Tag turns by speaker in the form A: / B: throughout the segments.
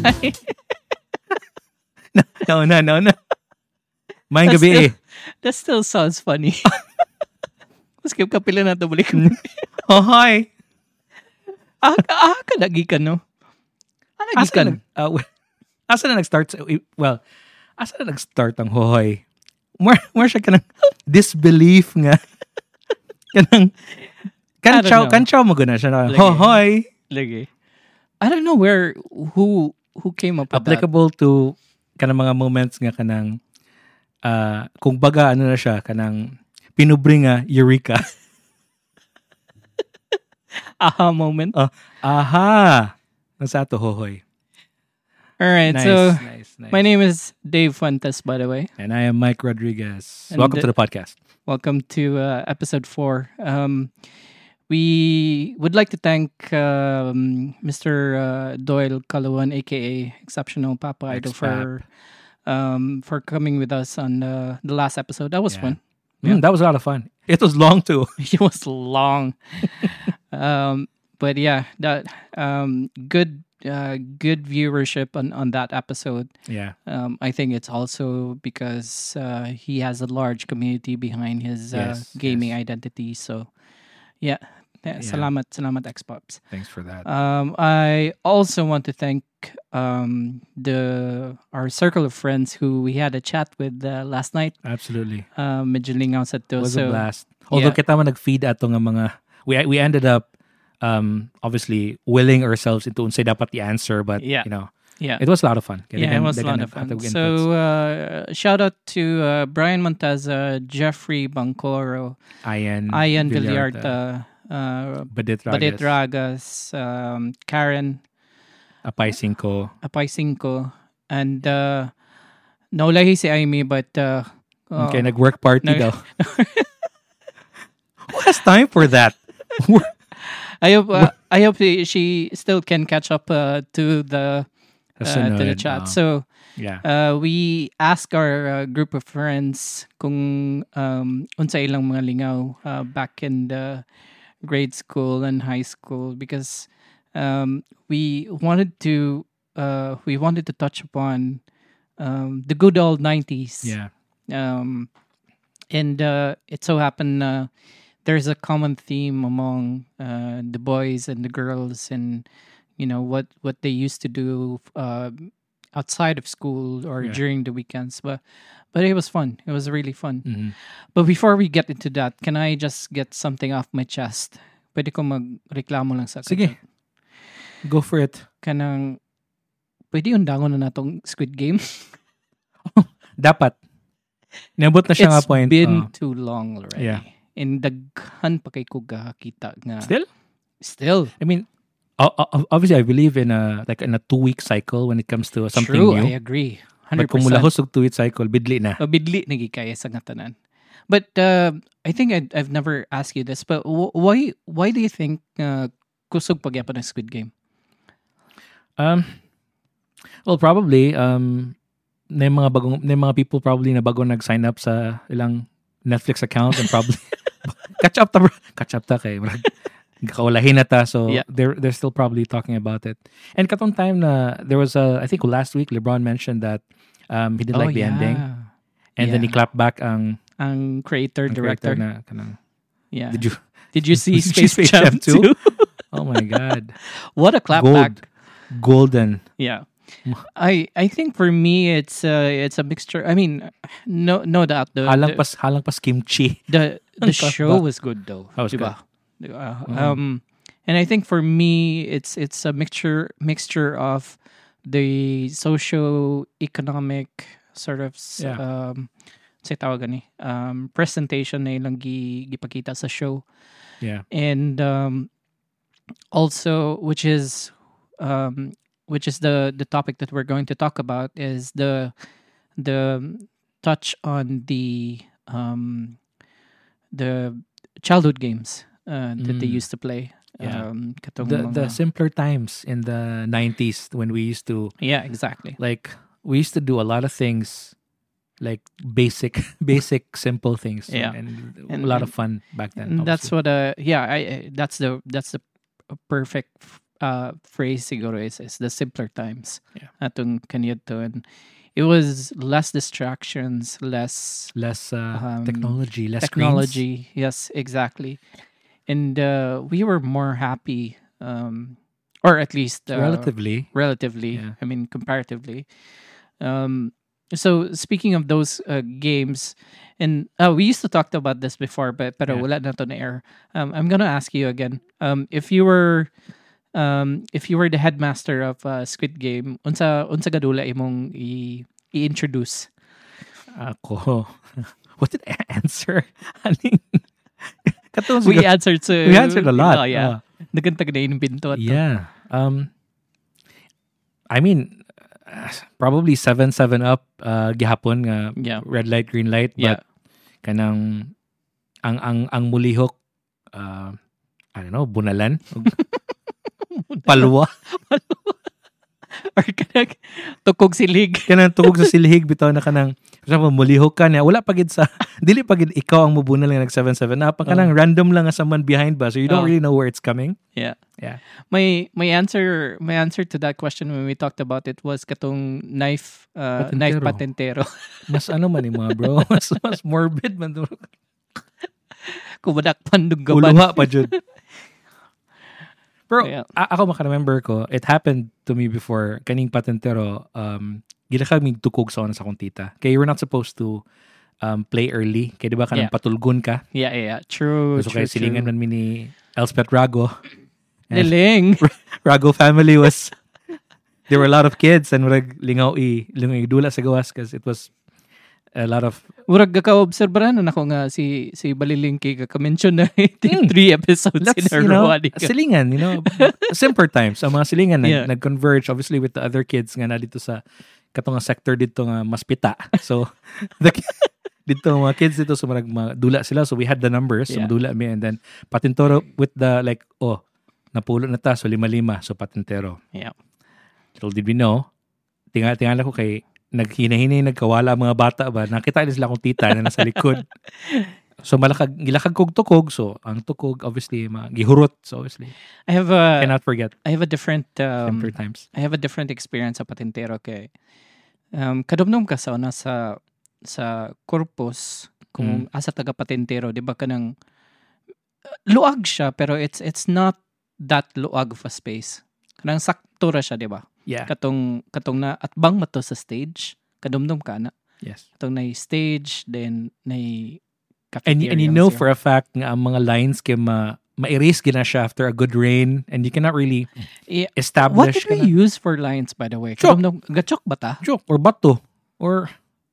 A: No. Maing
B: That's
A: gabi
B: still, that still sounds funny. Skip ka pila na to balik.
A: Hohoy.
B: Ka lagi ka no. Lagi
A: Asa
B: ka.
A: na, asa na nag-start? Well, asa na nag-start ang hohoy? More siya kanang disbelief nga. Kanang,
B: I don't know.
A: kanchaw mo guna siya na,
B: Lagi.
A: hohoy.
B: Lagi. I don't know who came up with that.
A: Applicable to kanang mga moments nga kanang, kung baga ano na siya, kanang, pinubring nga, eureka.
B: Aha moment.
A: Aha! Nasa ato, hohoy.
B: All right,
A: Nice,
B: so
A: nice.
B: my name is Dave Fuentes, by the way.
A: And I am Mike Rodriguez.
B: And
A: Welcome to the podcast.
B: Welcome to episode 4. We would like to thank Mr. Doyle Kalawan, aka Exceptional Papa Idol, for coming with us on the last episode. That was fun.
A: That was a lot of fun. It was long too.
B: It was long, but yeah, that good viewership on that episode.
A: Yeah.
B: I think it's also because he has a large community behind his gaming identity. So, yeah. Salamat Xpops.
A: Thanks for that.
B: I also want to thank our circle of friends who we had a chat with last night.
A: Absolutely.
B: Medyo lingaw sa to.
A: It was a blast. Although kita man nag-feed ato nga mga we ended up obviously willing ourselves into unsay dapat the answer, but you know, it was a lot of fun.
B: It was a lot of fun. So shout out to Brian Monteza, Jeffrey Bancoro,
A: Ian
B: Villarta,
A: Badit
B: Ragas, Karen
A: Apay Cinco,
B: and naulahi si Amy, but
A: okay, nag-work party daw. Who has time for that?
B: I hope she still can catch up to the chat. So we ask our group of friends kung unsa ilang mga lingaw back in the grade school and high school, because we wanted to touch upon the good old 90s.
A: Yeah.
B: And it so happened there's a common theme among the boys and the girls, and you know what they used to do outside of school or during the weekends. But it was fun. It was really fun.
A: Mm-hmm.
B: But before we get into that, can I just get something off my chest? Pwede ko magreklamo lang sa
A: Sige. Go for it.
B: Kanang pwede undangon na natong Squid Game.
A: Dapat. Nabot na siya nga point.
B: It's been too long already.
A: Yeah.
B: And daghan pa kay ko gakita nga.
A: Still. I mean, obviously I believe in a 2-week cycle when it comes to something
B: True,
A: new.
B: I agree. 100%.
A: But kung mulahos og 2-week cycle, bidli na.
B: Bidli na gikaya sa ngatanan. But I think I've never asked you this, but why do you think kusog pagyapon ng Squid Game?
A: Well, probably may mga people probably na bago nag-sign up sa ilang Netflix account and probably catch up ta kay kaulahin na ta, so they're still probably talking about it. And katong time na there was I think last week LeBron mentioned that he didn't like the ending, and then he clapped back ang
B: creator director
A: na kanang.
B: Yeah.
A: Did
B: you see Space Jam 2?
A: Oh my god.
B: What a clapback.
A: Golden.
B: Yeah. I think for me it's a mixture. I mean, no doubt
A: halang pas kimchi.
B: The show was good though.
A: That was good.
B: And I think for me it's a mixture of the socio-economic sort of say tawag ni presentation na ilang gipakita sa show.
A: Yeah.
B: And also which is the topic that we're going to talk about is the touch on the childhood games that they used to play.
A: Yeah. The simpler times in the 90s when we used to
B: exactly.
A: Like we used to do a lot of things like basic simple things and a lot of fun back then.
B: That's what that's the perfect phrase siguro is the simpler times.
A: Yeah.
B: Atong kaniyadto, and it was less distractions, less
A: technology, less
B: technology.
A: screens.
B: Yes, exactly. And we were more happy, or at least
A: relatively.
B: Yeah. I mean, comparatively. So speaking of those games, and we used to talk about this before, pero wala na to na air. I'm gonna ask you again. If you were the headmaster of Squid Game, unsa gadula imong i-introduce?
A: Ako. What did I answer?
B: We answered
A: a lot.
B: Oh, yeah. Nagantag na inimbento.
A: Yeah. I mean, probably 7-Up gihapon nga red light, green light, but kanang ang mulihok I don't know, bunalan. Palwa.
B: Or kanang tukog silig.
A: Kanang tukog sa silhig bitaw na kanang mulihok ka niya. Wala pagid sa dili pagid ikaw ang mubunal nga nag 7-Up. Kanang random lang nga someone behind ba, so you don't really know where it's coming.
B: Yeah. My answer to that question when we talked about it was katong knife patentero.
A: Mas man mga bro, mas morbid man do.
B: Kumadak pandug gaban.
A: Uluha pa jud. Pero ako maka-remember ko, it happened to me before, kaning patentero, gila kami tukog sa akong tita. Kaya you were not supposed to play early. Kaya diba kanang patulgun ka?
B: Yeah. True.
A: So kaya silingan man ni Elspeth Rago.
B: Liling.
A: Rago family was, there were a lot of kids and lingaw dula sa gawas because it was a lot of...
B: Murag ka-obserbaran na ako nga si Baliling kay ka-mention na 3 episodes in a row.
A: Silingan, simpler times. Ang mga silingan nag-converge obviously with the other kids nga na dito sa katong sector dito nga mas pita. So, dito mga kids dito so dula sila. So, we had the numbers. So, dula mi. And then, patintero with the napulo na ta. So, 5-5. So, patintero.
B: Yeah.
A: Little did we know, tingala ko kay naghinahinay, nagkawala mga bata ba, nakita nila sila akong tita na nasa likod. So gilakag kog tukog, so ang tukog obviously gihurot, so obviously cannot forget.
B: I have a different
A: simpler times.
B: I have a different experience sa patintero kay kadumdum ka sa corpus kung asa taga patintero, di ba kanang luag siya pero it's not that luag of a space. Kanang sakto ra siya, di ba?
A: Yeah.
B: Katong na atbang mato sa stage, kadumdum ka na.
A: Yes.
B: Katong na stage, then na
A: cafeteria. And you know for a fact nga ang mga lines kay ma-erase gina siya after a good rain and you cannot really establish.
B: What did we use for lines, by the way? Kadumdum, gachok ba ta?
A: Chok or bato or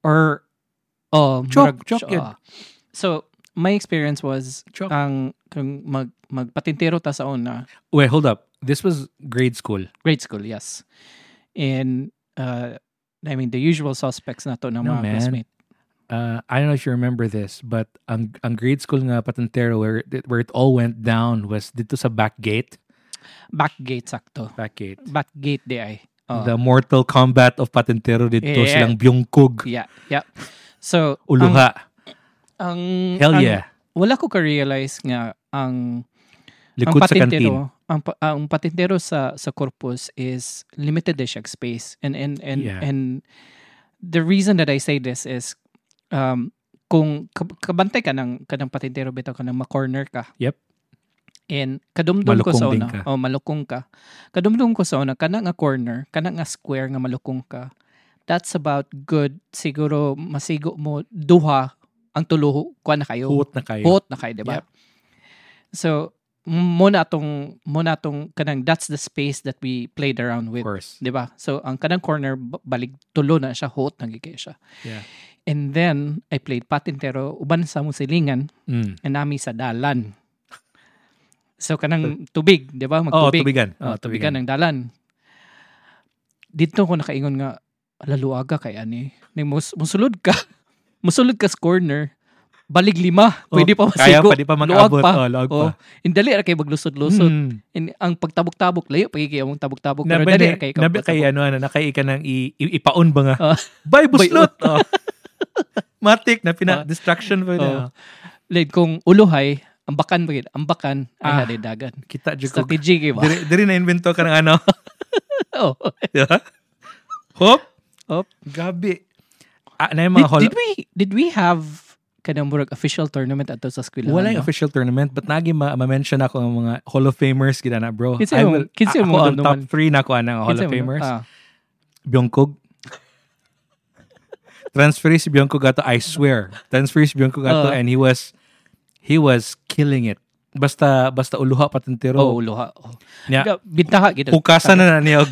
A: chok yun.
B: So my experience was ang magpatintero ta sa una.
A: Wait, hold up. This was grade school.
B: Grade school, yes. And I mean the usual suspects na to ng mga classmates.
A: I don't know if you remember this, but ang grade school nga patintero where it all went down was dito sa back gate.
B: Back gate sakto.
A: Back gate
B: di ay.
A: The Mortal Kombat of patintero dito silang Byungkog.
B: Yeah. So
A: uluha. Hell yeah.
B: Wala ko ka-realize nga ang
A: likod sa kantin.
B: Ang patintero sa corpus is limited siya space. And the reason that I say this is kung kabantay ka ng patintero bitaw ka ng ma-corner ka.
A: Yep.
B: And kadumdum ko sa una.
A: Ka.
B: Malukong ka. Kadumdum ko sa una kana nga corner, kana nga square nga malukong ka. That's about good. Siguro masigo mo duha ang tuluho kuha na kayo.
A: Huot na kayo,
B: diba?
A: Yep.
B: So muna atong kanang that's the space that we played around with.
A: Of course.
B: Diba? So ang kanang corner balig tulo na siya, huot na gikay siya.
A: Yeah.
B: And then I played patintero uban sa musilingan and nami sa dalan. So kanang tubig, diba? Magtubig.
A: Tubigan
B: ng dalan. Dito ko nakaingon nga laluaga kay ani. Musulod ka sa corner. Balig 5. Pwede pa masigo.
A: Pwede pa mag-abot. Luag pa.
B: Indali ra kay maglusod-lusod. Ang pagtabok-tabok, layo pag ikay mong tabok-tabok. Pero dali ra kay
A: nabi kay nakay ka nang ipaon ba nga. Bay buslot. Matik na distraction pa na.
B: Like kung uluhay, ambakan ba gid? Ambakan ay hadi dagan.
A: Kita jud ko.
B: Strategy ba?
A: Diri na invento ka ng ano.
B: Oh.
A: Yeah. Hop. Gabi. Na yung mga
B: did we have kanang murag official tournament ato sa eskwelahan?
A: Wala yung official tournament, but nagi ma-mention ako ang mga Hall of Famers gina na, bro.
B: Kinsa
A: ako ang top 3 na ako ang Hall of Famers. Byungkog. Transfer si Byungkog ato, I swear. Transfer si Byungkog ato, and he was killing it. Basta uluha patentero.
B: Oh, uluha. Yeah. Bintaha gid.
A: Hukasan na niyog.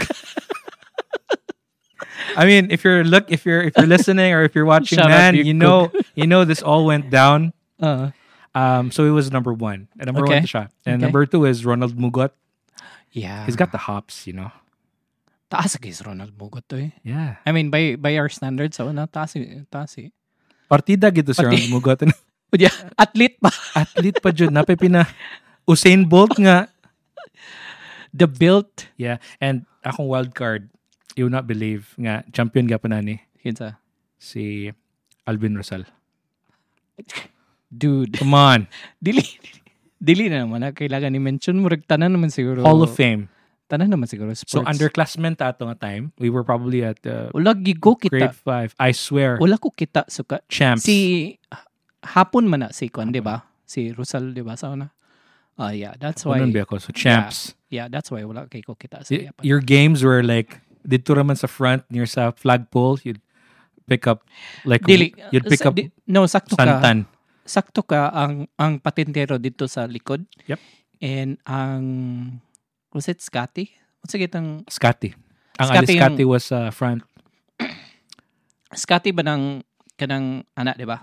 A: I mean, if you're listening or if you're watching, man, you know this all went down. So it was number 1. And number 1 siya. And number 2 is Ronald Mugot.
B: Yeah.
A: He's got the hops, you know.
B: Taas kay Ronald Mugot to eh.
A: Yeah.
B: I mean, by our standards, taas eh.
A: Partida gito si Ronald Mugot.
B: Yeah, athlete pa.
A: Athlete pa jud. Napay pina Usain Bolt nga.
B: The built.
A: Yeah. And akong wild card, you will not believe nga champion ga pa nani.
B: Kinsa?
A: Si Alvin Rosal.
B: Dude,
A: come on.
B: Dili na naman kailangan ni mention mo tanan naman siguro.
A: Hall of Fame.
B: Tanan naman siguro sports.
A: So underclassmen ta ato nga time. We were probably at
B: wala gigo kita.
A: Grade 5. I swear.
B: Wala ko kita suka.
A: Champs.
B: Si hapon man na si Kwan, di ba? Si Rosal, di ba? Sa una. Yeah, that's why.
A: So champs.
B: Yeah, that's why wala kay ko kita sa
A: your games were like dito raman sa front near sa flagpole, you'd pick up like
B: sakto
A: santan.
B: Ka. Sakto ka ang patintero dito sa likod.
A: Yep.
B: And ang was it Scotty? What's ang
A: Scotty. Ang Scotty, Scotty was front.
B: Scotty ba kanang anak, di ba?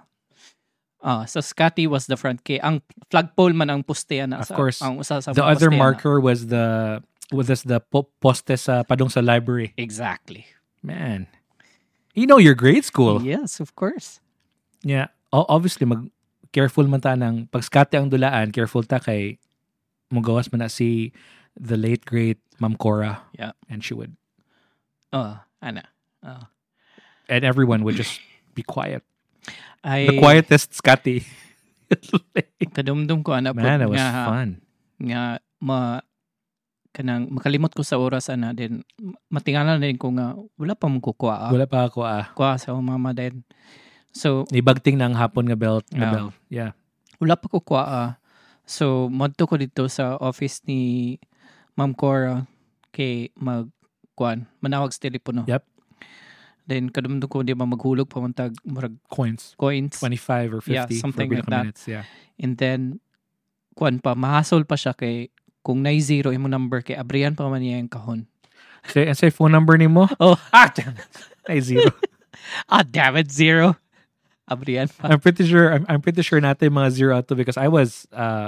B: So Scotty was the front kay ang flagpole man ang poste ana.
A: Of course.
B: Ang usa sa
A: the other marker was the poste sa padong sa library.
B: Exactly.
A: Man. You know your grade school.
B: Yes, of course.
A: Yeah. Obviously, careful man ta ng pag Scotty ang dulaan, careful ta kay mugawas man na si the late great Ma'am Cora.
B: Yeah.
A: And she would.
B: Ana.
A: And everyone would just be quiet.
B: The
A: quietest Scotty.
B: Kadumdum ko ana.
A: Man, it was fun.
B: Nga kanang makalimot ko sa oras ana din matingalan din ko nga wala pa mo kukuha.
A: Wala pa ako
B: kuha sa mama din. So
A: ibagting ng hapon nga belt. Yeah.
B: Wala pa kukuha. So modto ko dito sa office ni Ma'am Cora kay manawag sa telepono.
A: Yep.
B: Then kadumdum ko di ba maghulog pa man tag
A: coins 25 or 50
B: yeah, something
A: for
B: like that.
A: Minutes, yeah.
B: And then mahasol pa siya kay kung na-zero imo number kay abrihan pa man niya yung kahon.
A: Say phone number nimo?
B: Oh,
A: damn it. Ay-zero.
B: Damn it, 0. Abrihan pa.
A: I'm pretty sure natin mga 0 out to because I was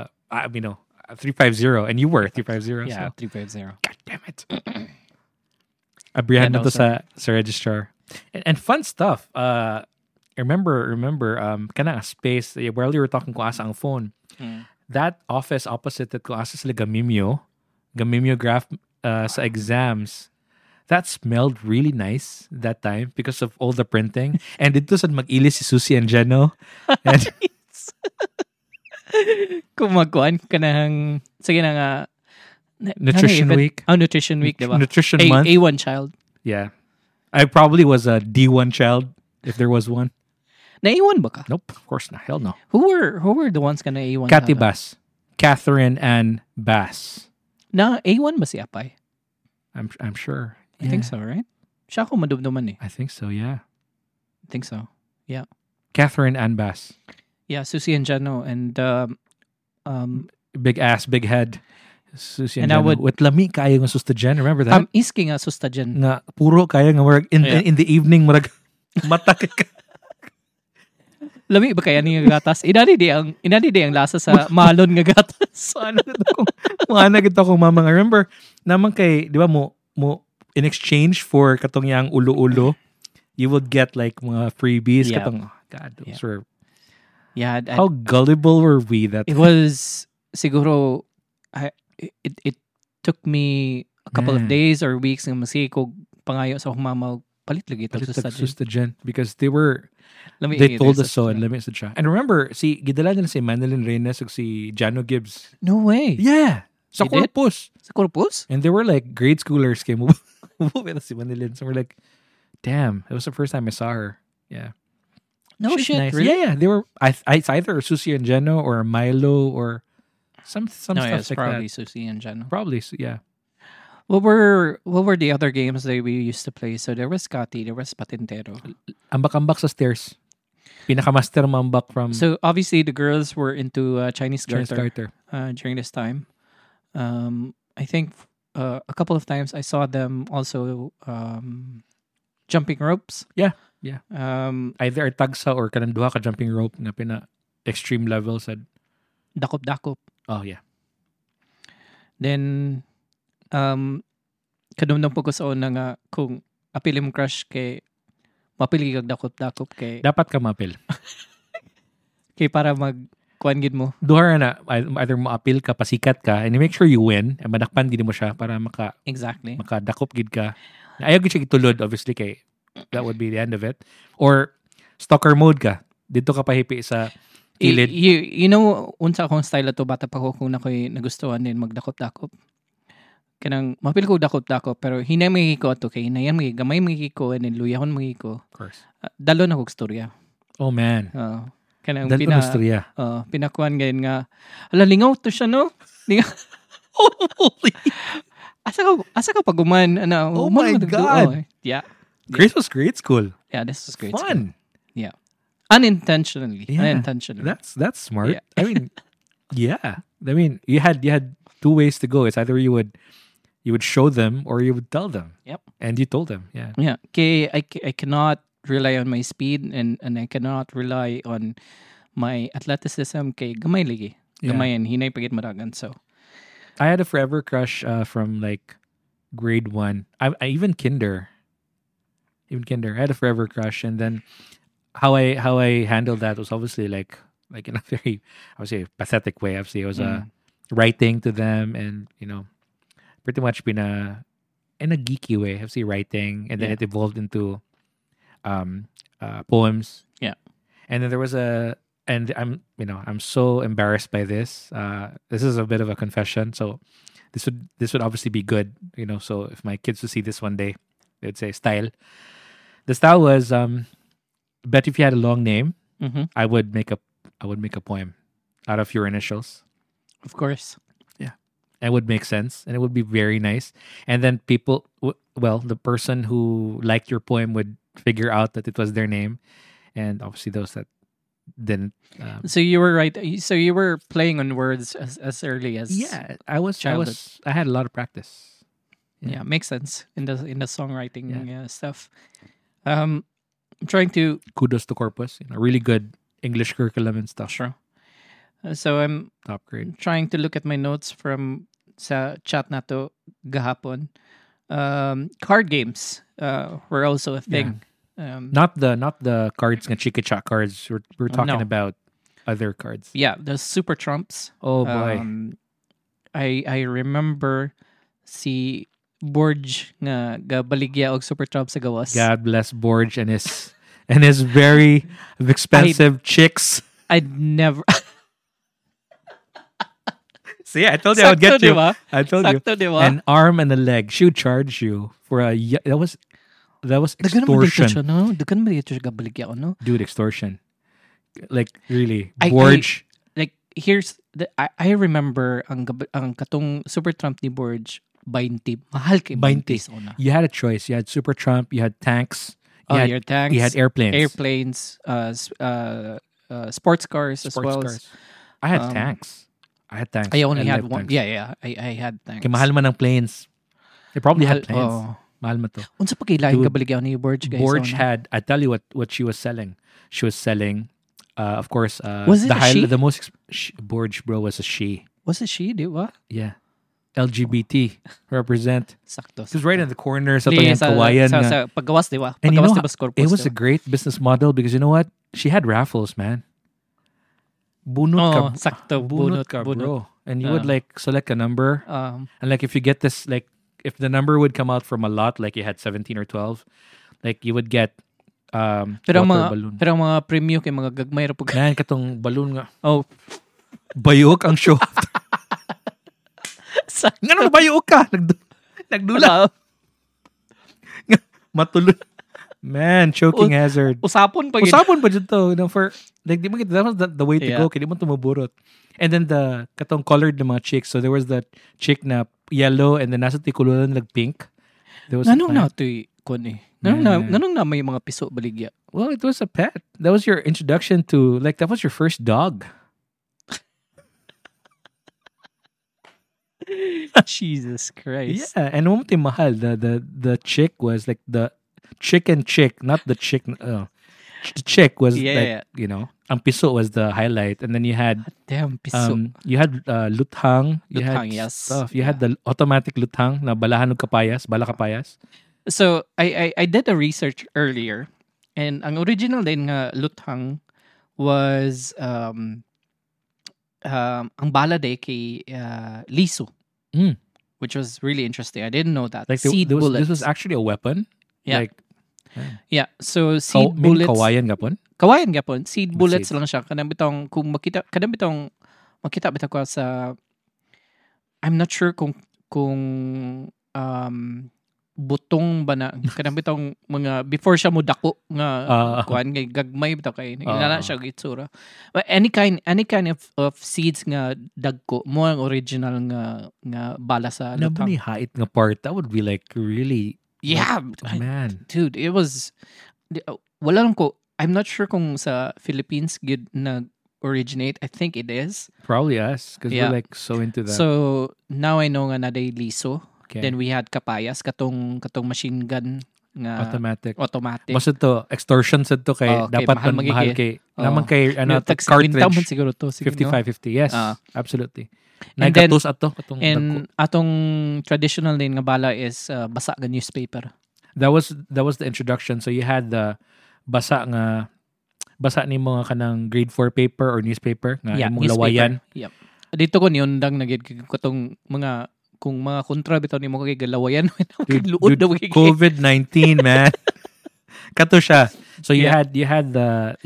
A: 350 and you were 350.
B: Yeah,
A: so.
B: 350.
A: God damn it. Abrihan na to sa registrar. And fun stuff. Remember kana space while you were talking ko asa ang phone. That office opposite that ko asa sila gamimiograph sa exams. That smelled really nice that time because of all the printing. And dito sa mag-ilis si Susie and Jeno. And
B: kumagkuan ka ng sige na nga
A: Nutrition Week.
B: Nutrition Week, diba?
A: Nutrition Month.
B: A1 child.
A: Yeah. I probably was a D1 child if there was one.
B: Na A1 ba ka?
A: Nope, of course not. Hell no.
B: Who were the ones ka na A1?
A: Cathy Bass. Catherine and Bass.
B: Na A1 ba si Apay?
A: I'm sure.
B: I think so, right? Siya ako madumduman eh.
A: I think so, yeah.
B: I think so. Yeah.
A: Catherine and Bass.
B: Yeah, Susie and Jano and
A: big ass, big head. Susie and
B: I
A: Jano. With lami kaya ng sustagen. Remember that?
B: Iski nga sustagen.
A: Nga puro kaya nga marag in the evening marag matak ka.
B: Lami ba kaya nga gatas? Inani di ang lasa sa malon nga gatas.
A: Mana gito kong mama nga. Remember, naman kay, di ba mo in exchange for katong yang ulo-ulo, you would get like mga freebies.
B: Yeah.
A: Katong, God, those were...
B: Yeah.
A: How gullible were we that...
B: It was, siguro, it took me a couple of days or weeks nga masiki ko pangayo sa mama palit lagi ito sa
A: Sustagen because they told us so and lami sa siya. And remember, si gidala nila si Manilyn Reyes ug si Jano Gibbs.
B: No way.
A: Yeah. Sa Corpus.
B: Sa Corpus?
A: And they were like grade schoolers kay mo si Manilyn. So we're like, damn, it was the first time I saw her. Yeah.
B: No
A: She's
B: shit.
A: Nice.
B: Really?
A: Yeah. They were it's either Susie and Jano or Milo or some stuff
B: it's
A: like
B: probably
A: that.
B: Susie and Jano.
A: Probably, yeah.
B: What were the other games that we used to play? So there was Scotty, there was Patintero.
A: Ambak-ambak sa stairs. Pinakamaster mambak from
B: So obviously the girls were into Chinese
A: garter
B: during this time. I think a couple of times I saw them also jumping ropes.
A: Yeah. Either tagsa or kanang duha ka jumping rope na pina extreme level sa
B: dakop.
A: Oh yeah.
B: Then kadumdum po ko sa una nga kung apili mong crush kay mapili kag dakop kay
A: dapat ka mapil.
B: Kay para kuan gid mo.
A: Duha na either mo apil ka pasikat ka and you make sure you win and madakpan gid mo siya para
B: Exactly.
A: Makadakop gid ka. Ayaw gid siya gitulod obviously kay that would be the end of it. Or stalker mode ka. Dito ka pahipi sa kilid.
B: You know unsa akong style to bata pa ko kung nakoy nagustuhan din magdakop-dakop. Kanang mapil ko dakop pero hinay mo ko ato kay hinayan mo gamay mo ko and luyahon mo ko.
A: Of course.
B: Dalo na kog storya.
A: Oh man.
B: Kanang pinakuan gayon nga lingaw to siya no. Lingaw. Holy. Asa ka paguman ana.
A: Oh my god.
B: Yeah.
A: Grace was grade school.
B: Yeah, this was great.
A: Fun.
B: School. Yeah. Unintentionally.
A: That's smart.
B: Yeah.
A: I mean, yeah. I mean, you had two ways to go. It's either you would show them or you would tell them.
B: Yep.
A: And you told them. Yeah.
B: Yeah. Okay, I cannot rely on my speed and I cannot rely on my athleticism kay gamay lagi. Gamayan hinay pagit maragan so.
A: I had a forever crush from like grade 1. I even kinder. I had a forever crush, and then how I handled that was obviously like in a very obviously pathetic way. Obviously, it was writing to them, and pretty much in a geeky way. Obviously, writing, and then it evolved into poems.
B: Yeah,
A: and then there was and I'm so embarrassed by this. This is a bit of a confession, so this would obviously be good. So if my kids would see this one day, they'd say style. The style was bet if you had a long name, I would make a poem out of your initials.
B: Of course.
A: Yeah. It would make sense and it would be very nice. And then people, the person who liked your poem would figure out that it was their name. And obviously those that didn't.
B: So you were right. So you were playing on words as early as childhood.
A: I had a lot of practice.
B: Yeah, makes sense in the songwriting stuff. I'm trying to
A: kudos to Corpus, really good English curriculum and stuff.
B: Sure. So I'm
A: top grade.
B: Trying to look at my notes from sa chat nato gahapon. Card games were also a thing.
A: Yeah. Not the cards nga Chika Chat cards. We're talking about other cards.
B: Yeah, the Super Trumps.
A: Oh boy.
B: I remember si Borge nga gabaligya og Super Trump sa gawas.
A: God bless Borge and his very expensive chicks.
B: I'd never.
A: See, I told you I would get you.
B: Diba?
A: I told
B: Sakto,
A: you.
B: Diba?
A: An arm and a leg. She would charge you for that was extortion.
B: Dagan mo dito siya gabaligya ko, no?
A: Dude, extortion. Like really, Borge.
B: Here's I remember ang katong Super Trump ni Borge 20. Mahal kay 20.
A: You had a choice. You had Super Trump. You had tanks.
B: You had tanks.
A: You had airplanes.
B: Sports cars as well.
A: I had tanks.
B: I only had one. Tanks. Yeah. I had tanks.
A: Kaya mahal man ang planes. They probably had planes. Mahal man to.
B: Unsa pa kailaing kabaligyaw ni Borge guys?
A: Borge had. I tell you what she was selling. She was selling. Of course.
B: Was it she?
A: The most Borge bro was a she.
B: Was it she? Di ba?
A: Yeah. LGBT represent.
B: Sakto.
A: It was right in the corner sa Kawayan.
B: Sa paggawas, di ba?
A: And
B: It
A: was a great business model because you know what? She had raffles, man. Bunot ka.
B: Sakto.
A: Bunot ka, bro. And you would select a number. And if you get this, if the number would come out from a lot, like you had 17 or 12, Like you would get
B: pero
A: water balloon.
B: Pero mga premyo kay mga gagmay ra pug.
A: Man, katong balloon nga.
B: Oh.
A: Bayok ang show. Ngano bayok ka? Nagdula. Matulog. Man, choking hazard.
B: Usapon pa
A: dyan to. For, like, di mo kita, that was the way to go. Kaya di mo tumuburot. And then the, katong colored na mga chicks. So there was that chick na yellow and then nasa tikuluran like pink. There was
B: Nanong na ito Nanong na may mga piso baligya?
A: Well, it was a pet. That was your introduction to, like, that was your first dog.
B: Jesus Christ.
A: Yeah, and umuti mahal. The chick was like the chicken chick, not the chick. The chick was like, you know, ang piso was the highlight, and then you had
B: damn piso.
A: You had luthang. You
B: luthang,
A: had
B: yes.
A: stuff. You had the automatic luthang na balahan og kapayas, bala kapayas.
B: So I did a research earlier, and ang original din nga luthang was ang bala day kay liso, which was really interesting. I didn't know that.
A: Like
B: seed bullets.
A: This was actually a weapon.
B: Yeah.
A: Like,
B: yeah. So seed bullets.
A: Kawayan gapon.
B: Kawayan gapon. Seed bullets lang siya. Kanang bitong kung makita bitaw ko sa, I'm not sure kung butong ba na kanang bitong mga before siya mo dako nga kuan kay gagmay bitaw kay ilala siya gitsura. But any kind of seeds nga dagko mo ang original nga bala sa lutang.
A: Nabuni hait nga part that would be like really man.
B: Dude, it was wala lang ko. I'm not sure kung sa Philippines gid na originate. I think it is.
A: Probably us because we're like so into that.
B: So now I know nga na day liso.
A: Okay.
B: Then we had kapayas katong machine gun nga
A: automatic.
B: Mas
A: ito extortion sa to kay dapat mahal kay naman kay ano cartridge
B: siguro to
A: 5550. Yes. Absolutely.
B: And then
A: atong
B: traditional din nga bala is basa nga newspaper.
A: That was the introduction. So you had the basa ni mga kanang grade 4 paper or newspaper nga imong lawayan.
B: Yep. Dito ko niyon dang nagid katong mga kung mga kontra bitaw nimo kay galawayan luod daw kay
A: COVID-19 man. Kato siya. So you had the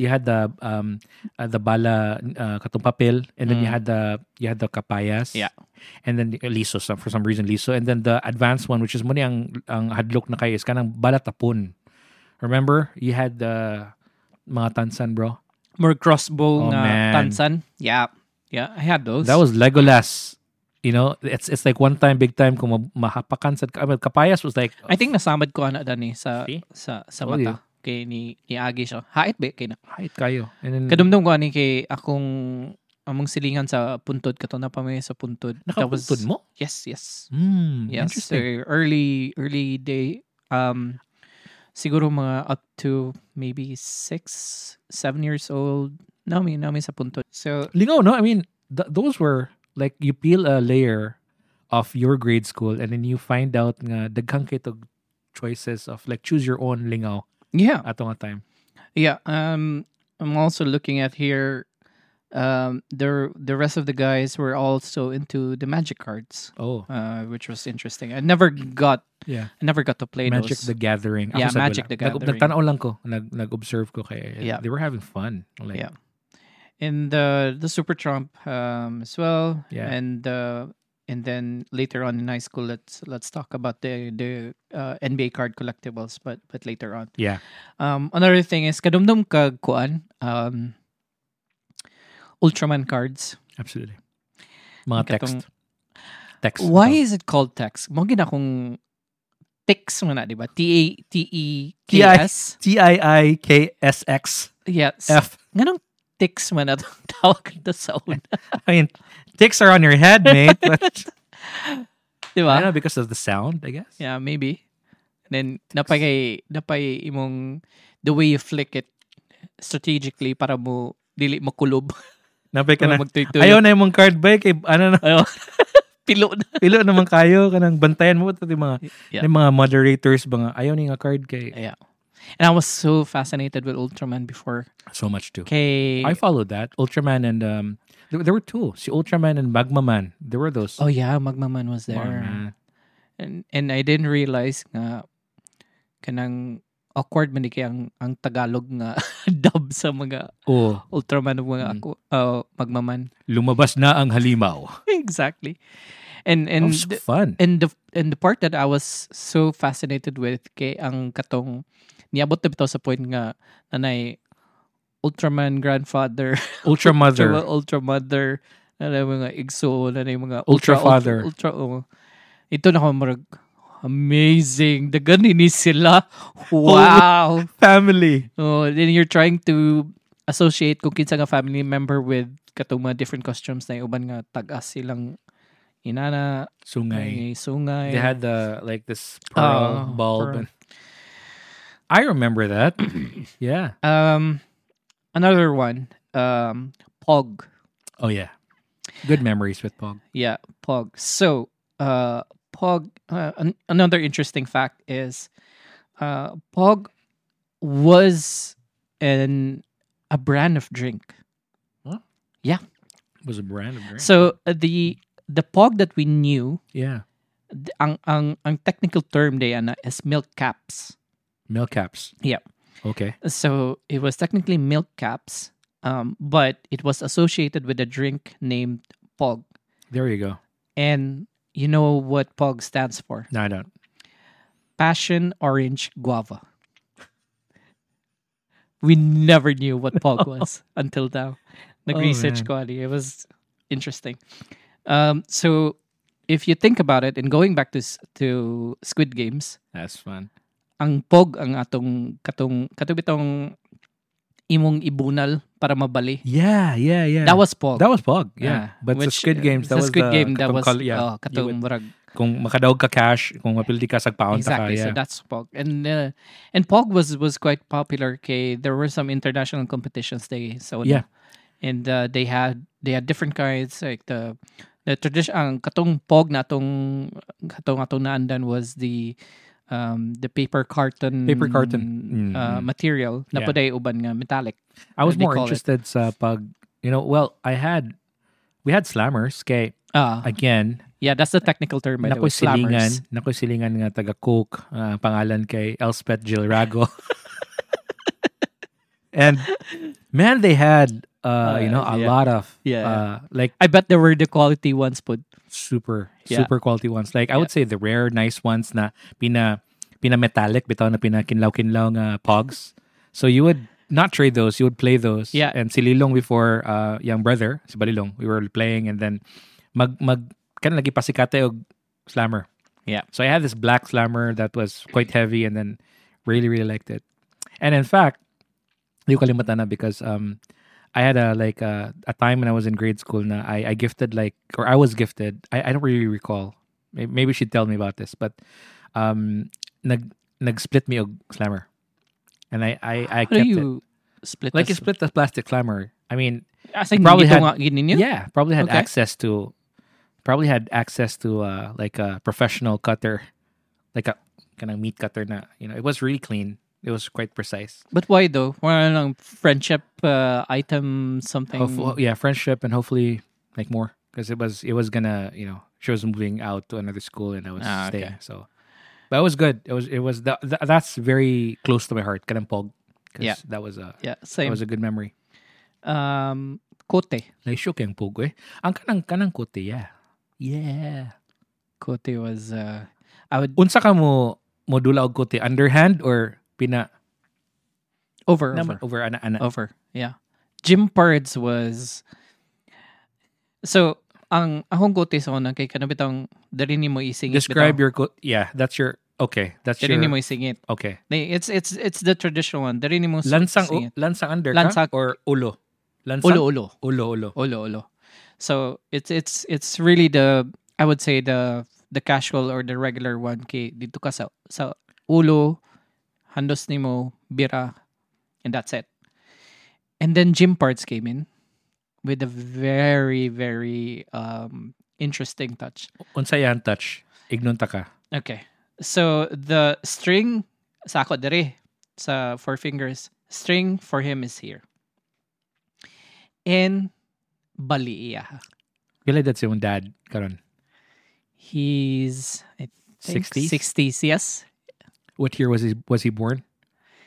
A: bala katong papel, and then you had the kapayas.
B: Yeah.
A: And then liso for some reason liso, and then the advanced one which is muni ang hadlok na kay is kanang bala tapon. Remember? You had the mga tansan, bro.
B: More crossbow tansan. Yeah. Yeah, I had those.
A: That was Legolas. You know, it's like one time big time kung mahapakan sa kapayas was like
B: I think nasamad ko ana dani sa mata kay ni agi siya. Hait ba kay na?
A: Hait kayo. And then
B: kadumdum ko ani kay akong among silingan sa puntod kato na pa may sa puntod.
A: Nakapuntod mo?
B: Yes.
A: Yes.
B: Interesting. So early day siguro mga up to maybe 6-7 years old nami sa puntod. So
A: lingaw no? I mean, those were like you peel a layer of your grade school and then you find out nga daghang kitog choices of like choose your own lingaw.
B: Yeah.
A: Atong time.
B: Yeah. I'm also looking at here. The rest of the guys were also into the magic cards.
A: Oh.
B: Which was interesting. I never got to play
A: Magic
B: those.
A: the Gathering.
B: Yeah, Magic the Gathering.
A: Nagtanaw lang ko, nag-observe ko kay they were having fun. Like,
B: yeah. And the Super Trump as well.
A: Yeah.
B: And then later on in high school, let's talk about the NBA card collectibles, but later on.
A: Yeah.
B: Another thing is kadumdum kag kuan Ultraman cards.
A: Absolutely. Mga text.
B: Why is it called text? Mo gina kung text mo na, di ba? TEKS.
A: TIIKSX.
B: Yes.
A: F.
B: Ganong ticks man na tawag na sa una.
A: I mean, ticks are on your head, mate. But,
B: diba?
A: I don't know, because of the sound, I guess.
B: Yeah, maybe. And then, napay imong, the way you flick it strategically para mo, dili mo kulob.
A: Napay ka na. Ayaw na yung card ba? Kay, ano na.
B: Ayaw. Pilo
A: naman kayo. Kanang bantayan mo. Ito yung mga moderators. Ayaw na yung card kay.
B: Yeah. And I was so fascinated with Ultraman before.
A: So much too.
B: Okay.
A: I followed that. Ultraman and there were two. Si Ultraman and Magma Man. There were those.
B: Oh yeah, Magma Man was there.
A: Man.
B: And I didn't realize nga kanang awkward man kay ang Tagalog nga dub sa mga Ultraman ng mga magmaman.
A: Lumabas na ang halimaw.
B: Exactly. And
A: that was fun.
B: And the part that I was so fascinated with kay ang katong niabot na bitaw sa point nga nanay Ultraman grandfather, Ultramother, nanay mga igso, nanay mga
A: Ultrafather.
B: Ito na ko marag amazing. The ganin sila. Wow.
A: Family.
B: Then you're trying to associate kung kinsa nga family member with katong mga different costumes na uban nga tag-as silang inana,
A: sungay.
B: They
A: had this pearl bulb. And I remember that. Yeah.
B: Another one, Pog.
A: Oh yeah. Good memories with Pog.
B: Yeah, Pog. So, Pog, another interesting fact is Pog was a brand of drink.
A: What?
B: Yeah.
A: It was a brand of drink.
B: So the Pog that we knew,
A: yeah,
B: ang technical term day is milk caps.
A: Milk caps.
B: Yeah.
A: Okay.
B: So it was technically milk caps, but it was associated with a drink named Pog.
A: There you go.
B: And you know what Pog stands for?
A: No, I don't.
B: Passion Orange Guava. We never knew what Pog was until now. Nag-research ko ali. It was interesting. So if you think about it, and going back to Squid Games,
A: that's fun.
B: Ang Pog ang katong itong imong ibunal para mabali.
A: Yeah.
B: That was Pog.
A: Yeah. But the Squid Games, that was
B: Squid Game, that was
A: katong murag. Kung makadaog ka cash, kung mapildi ka sagpaon
B: exactly,
A: ta ka.
B: So that's Pog. And Pog was quite popular kay there were some international competitions so
A: yeah.
B: And they had different kinds like the tradition ang katong Pog na atong naandan was the paper carton material na poday uban nga metallic.
A: I was more interested sa pag we had slammers kay again.
B: Yeah, that's the technical term. Nakoy
A: silingan nga taga Coke, pangalan kay Elspeth Gilrago. And man, they had a lot of like
B: I bet there were the quality ones put
A: super quality ones. Like I would say the rare nice ones na pina metallic bitaw na pinakinlaw-kinlaw nga Pogs. So you would not trade those, you would play those.
B: Yeah.
A: And si Lilong before young brother, si Balilong, we were playing and then mag lagi pasikate og slammer.
B: Yeah.
A: So I had this black slammer that was quite heavy and then really liked it. And in fact, di ko kalimutan na because I had a time when I was in grade school na I gifted I was gifted. I don't really recall. Maybe she'd tell me about this, but nag-split me og slammer. And I kept it.
B: How do you split
A: you split the plastic slammer. I mean,
B: probably had
A: access to like a professional cutter, like a kind of meat cutter na, it was really clean. It was quite precise.
B: But why though? Why friendship item something?
A: Friendship and hopefully like more because it was gonna she was moving out to another school and I was staying.
B: Okay.
A: So, but it was good. It was that's very close to my heart. Kanang Pog.
B: Yeah,
A: that was
B: same.
A: That was a good memory.
B: Kote.
A: Naisyo kayang Pog eh. Ang kanang Kote, yeah.
B: Kote was I would.
A: Unsa ka mo dula og Kote, underhand or pina
B: over. Yeah. Gym parts was so ang akong Kote sa una kay kanabitang dali ni mo isingit.
A: Describe your Kote. Yeah, that's your okay. That's
B: dali
A: your.
B: Dali ni mo isingit.
A: Okay.
B: It's the traditional one. Dali ni mo
A: lansang under
B: ka
A: or ulo. Lansang?
B: Ulo. So it's really I would say the casual or the regular one kay dito ka sa ulo, handos nimo bira, and that's it. And then gym parts came in with a very very interesting touch.
A: Unsa yan touch? Ignunta ka.
B: Okay. So the string sa ako dere sa 4 fingers, string for him is here. And bali iya.
A: Pila that's yung dad karon?
B: He's I think
A: 60s?
B: 60s, yes.
A: What year was he born?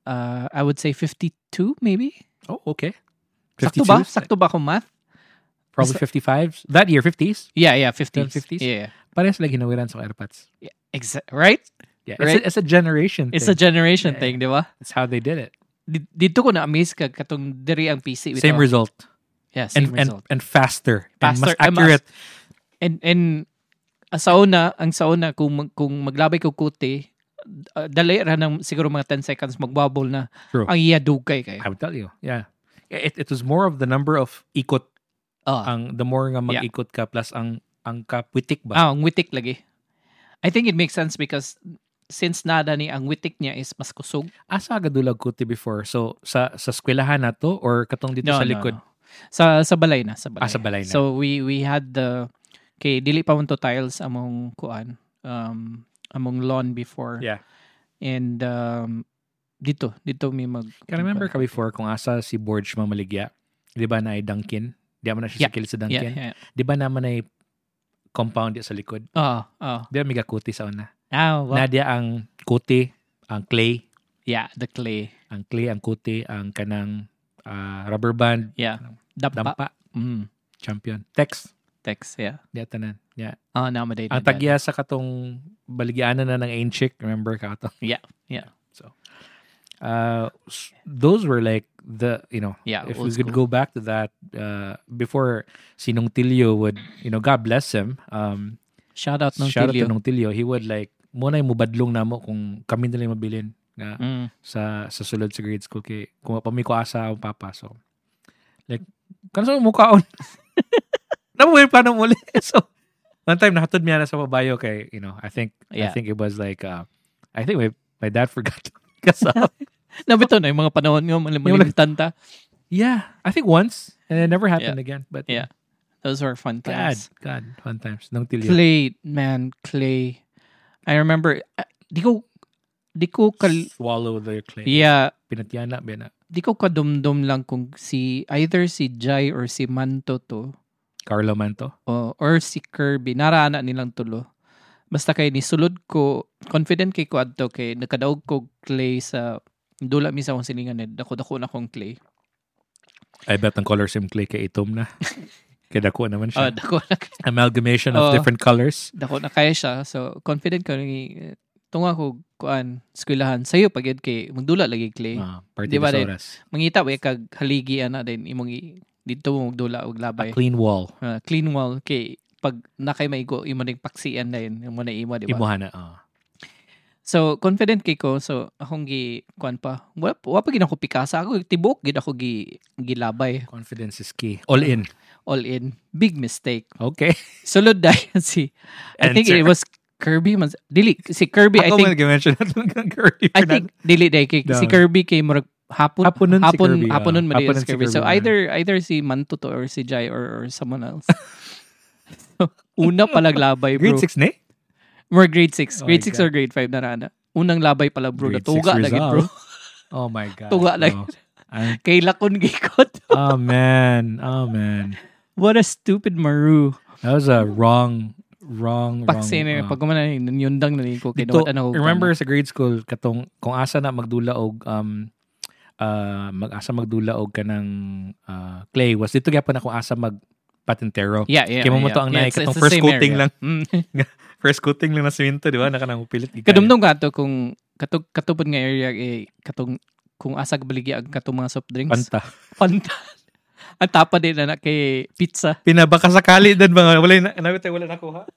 B: I would say 52 maybe.
A: Oh, okay.
B: Sakto ba akong math?
A: Probably 55s. That year, 50s?
B: Yeah, 50s.
A: 50s?
B: Yeah.
A: Parehas lagi nawiran sa AirPods.
B: Yeah, right?
A: Yeah,
B: right?
A: It's a generation
B: It's
A: thing.
B: a generation thing, di ba?
A: That's how they did it.
B: Dito ko na-amaze ka katong diri ang PC.
A: Same result.
B: Yeah, same result.
A: And faster.
B: Faster.
A: And mas accurate.
B: And sa una kung maglabay ko kuti, dali ra ng siguro mga 10 seconds magbubble na.
A: True.
B: Ang iya dugay kay.
A: I would tell you. Yeah. It was more of the number of ikot. The more nga mag-ikot ka plus ang kapwitik ba?
B: Ang witik lagi. I think it makes sense because since nada ni ang witik niya is mas kusog.
A: Asa gadulag kuti before? So sa eskwelahan na to or katong dito sa likod?
B: No. Sa balay na. Sa
A: balay na.
B: So we had the kay dili pa mo to tiles among kuan among lawn before.
A: Yeah.
B: And dito may
A: Can remember ka before kung asa si Borge mamaligya? Di ba na ay Dunkin? Di ba na siya sikil sa Dunkin?
B: Yeah.
A: Di ba naman ay compound di sa likod? Di ba may kuti sa una?
B: Wow.
A: Nadia ang kuti, ang clay.
B: Yeah, the clay.
A: Ang clay, ang kuti, ang kanang rubber band.
B: Yeah. Dampa.
A: Champion. Tex,
B: yeah.
A: Di tanan. Yeah.
B: Namaday.
A: Ang tagya sa katong baligyanan na ng Ainchic, remember ka to?
B: Yeah.
A: So, those were like if we could go back to that, before si Nung Tilio would, God bless him.
B: Shout out
A: to Nung Tilio. He would like, muna yung mubadlong na mo kung kami nila mabilin nga sa sulod sa grade school kay kung pamiko asa ang papa. So, like, kanso mo mukhaon? Namuhin pa nung muli. So, one time nahatod niya na sa babayo kay, I think it was like, I think my dad forgot to kasama.
B: Nabito na yung mga panahon nga malimutan ta.
A: Yeah, I think once and it never happened again. But
B: yeah, those were fun times.
A: God, fun times. Nung Tilio.
B: Clay. I remember, di ko
A: swallow the clay.
B: Yeah.
A: Pinatyana, bina.
B: Di ko kadumdum lang kung either si Jai or si Manto to.
A: Carlo Manto?
B: Or si Kirby. Narana nilang tulo. Basta kay nisulod ko, confident kay ko adto kay nakadaog ko clay sa dula mi sa akong silingan dako na kong clay.
A: I bet ang color sim clay kay itom na. Kaya dako naman siya.
B: Dako na.
A: Amalgamation of different colors.
B: Dako na kaya siya. So, confident ko tunga ko kuan eskwelahan sayo pagid kay magdula lagi clay.
A: Party diba de oras.
B: Mangita ba kag haligi ana din imong dito mo magdula og labay.
A: A clean wall.
B: Clean wall kay pag nakay maigo imo ning paksian din imo na imo di ba?
A: Imuhana.
B: So confident kay ko so akong kuan pa. Wa pa gid ako pikasa ako tibok gid ako gilabay.
A: Confidence is key. All in.
B: Big mistake.
A: Okay.
B: Sulod dayon I think it was Kirby si Kirby I think
A: Kirby.
B: I think dili day kay si Kirby kay murag hapon nun si Kirby. So either si Manto to or si Jai or someone else. So, una palang labay bro.
A: Grade 6 na?
B: More grade 6. Grade 6 or grade 5 na rana. Unang labay pala bro. Tuga lagi bro.
A: Oh my God.
B: Tuga lagi. Kay lakon gikot.
A: Oh man.
B: What a stupid maru.
A: That was a wrong.
B: Paksi na pag kumanan nanyundang na ko
A: remember sa grade school katong kung asa na magdula og magdula og kanang clay was dito gyapon na kung asa patintero.
B: Yeah.
A: Kaya mo to ang naik katong first coating lang. First coating lang na semento, di ba? Nakanang upilit.
B: Kadumdum ka to kung katupod nga area katong kung asag baligi ang katong mga soft drinks. Panta. Ang tapa din na kay pizza.
A: Pinabaka sakali din ba? Wala nakuha.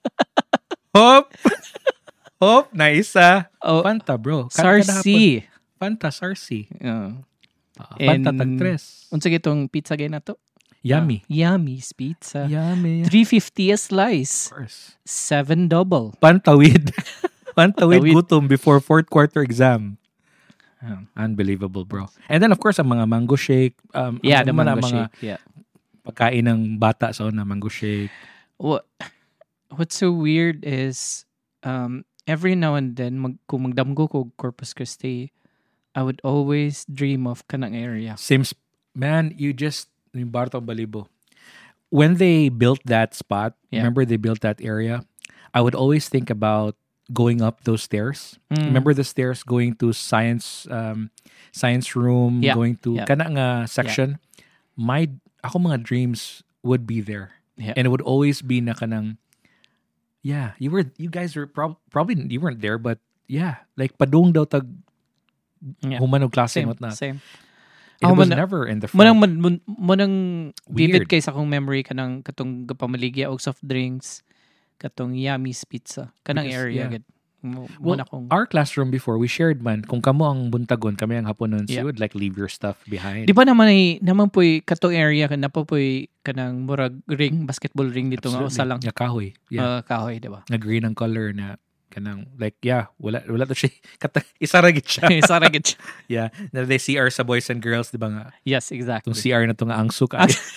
A: Hop, na isa. Fanta, bro.
B: Sarsi.
A: Fanta, Sarsi.
B: Fanta
A: tag-tres.
B: Unsa gitong pizza gay na to?
A: Yummy's
B: pizza.
A: Yummy.
B: $3.50 a slice.
A: Of course.
B: 7 double.
A: Pantawid gutom before fourth quarter exam. Unbelievable, bro. And then of course ang mga mango shake.
B: The mango shake. Yeah.
A: Pagkain ng bata sa una, mango shake.
B: What's so weird is every now and then kung magdamgo ko Corpus Christi, I would always dream of kanang area.
A: Sims, man, yung Bartong Balibo. When they built that spot, remember they built that area, I would always think about going up those stairs. Remember the stairs going to science room, going to kana nga section. Ako mga dreams would be there.
B: Yeah.
A: And it would always be na kanang you guys were probably you weren't there, but like padung daw tag humanog klase mo na.
B: Same.
A: It was never in the front.
B: Manang vivid kay sa akong memory kanang katong gapamaligya og soft drinks, katong Yummies Pizza, kanang area gid.
A: Our classroom before, we shared man. Kung kamo ang buntagon, kami ang haponon, so you would like leave your stuff behind.
B: Di ba naman po'y katong area, napapoy kanang murag ring, basketball ring dito nga usa lang.
A: Nga kahoy.
B: Kahoy, di ba?
A: Nga green ang color na kanang, like, wala to siya. Isaragit siya.
B: Isaragit siya.
A: Yeah. Na they CR sa boys and girls, di ba nga?
B: Yes, exactly.
A: Itong CR na to nga angsuk.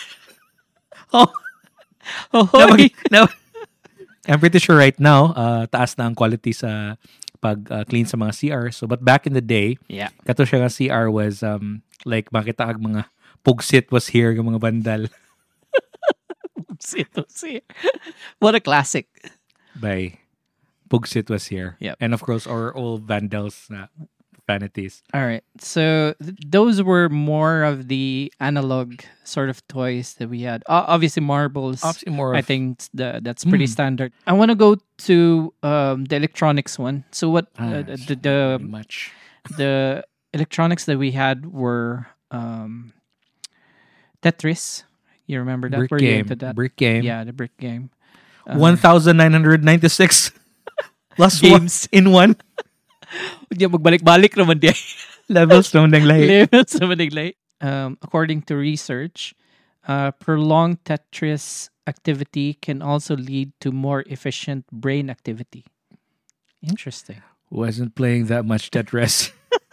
A: I'm pretty sure right now, taas na ang quality sa pag-clean sa mga CR. So, but back in the day, kato siya nga CR was, like, makita ang mga pugsit was here, yung mga bandal.
B: Pugsit was here. What a classic.
A: By Pugsit was here.
B: Yep.
A: And of course, our old vandals na vanities.
B: All right. So those were more of the analog sort of toys that we had. Obviously, marbles. I think that's pretty standard. I want to go to the electronics one. So what the electronics that we had were Tetris. You remember that?
A: Brick game. Brick game.
B: Yeah, the brick game.
A: 1,996 plus
B: games
A: in one.
B: Hindi magbalik-balik naman di.
A: Levels naman ng lahi.
B: Levels naman ng lahi. According to research, prolonged Tetris activity can also lead to more efficient brain activity. Interesting.
A: Wasn't playing that much Tetris.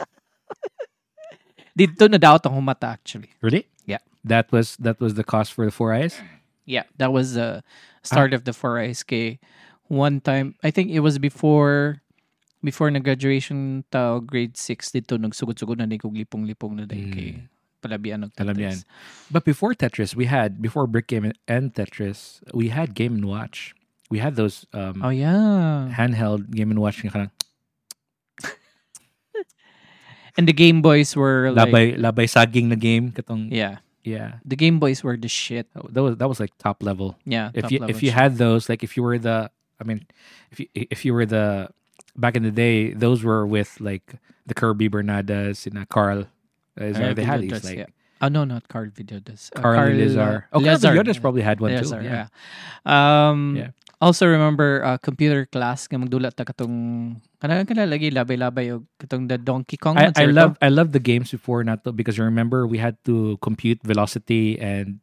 B: Dito na daw ang humata actually.
A: Really?
B: Yeah.
A: That was the cost for the 4 eyes?
B: Yeah, that was the start of the 4 eyes. Kay one time, I think it was before na graduation ta grade 6 dito nagsugod-sugod na kog lipong-lipong na dai kay palabian og Tetris.
A: But before Tetris, before Brick Game and Tetris, we had Game & Watch. We had those handheld Game & Watch nga
B: and the Game Boys were like
A: labay saging na game katong
B: Yeah. The Game Boys were the shit.
A: That was like top level.
B: Yeah.
A: If you had those, like if you were if you were the back in the day, those were with like the Kirby Bernadas and Carl. They had these like.
B: Yeah. Oh no, not Carl Videodas.
A: Carl Lizar. Carl Videodas probably had one too.
B: Yeah. Also remember computer class nga magdulat ta katong kana lagi labay-labay og katong the Donkey Kong.
A: I love the games before nato because you remember we had to compute velocity and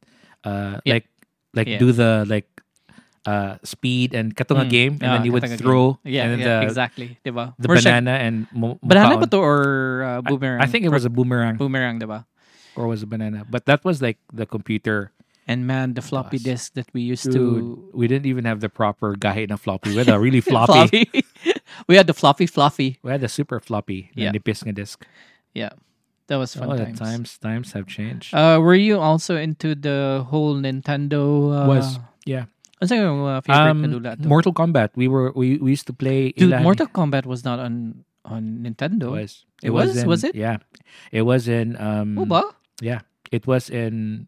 A: do the like speed and katong game and then you would throw
B: exactly, diba?
A: The banana and
B: banana ba to or boomerang?
A: I think it was a boomerang.
B: Boomerang, diba?
A: Or was a banana. But that was like the computer.
B: And man, the floppy disk that we used to...
A: We didn't even have the proper gahe na floppy. We had a really floppy.
B: We had the fluffy.
A: We had the super floppy.
B: Yeah.
A: Nipis nga disk.
B: Yeah. That was fun
A: times. Times have changed.
B: Were you also into the whole Nintendo...
A: Yeah.
B: What's your favorite
A: Mortal Kombat. We used to play...
B: Dude, Mortal Kombat was not on Nintendo.
A: It was.
B: Was it?
A: Yeah. It was in...
B: ba?
A: Yeah. It was in...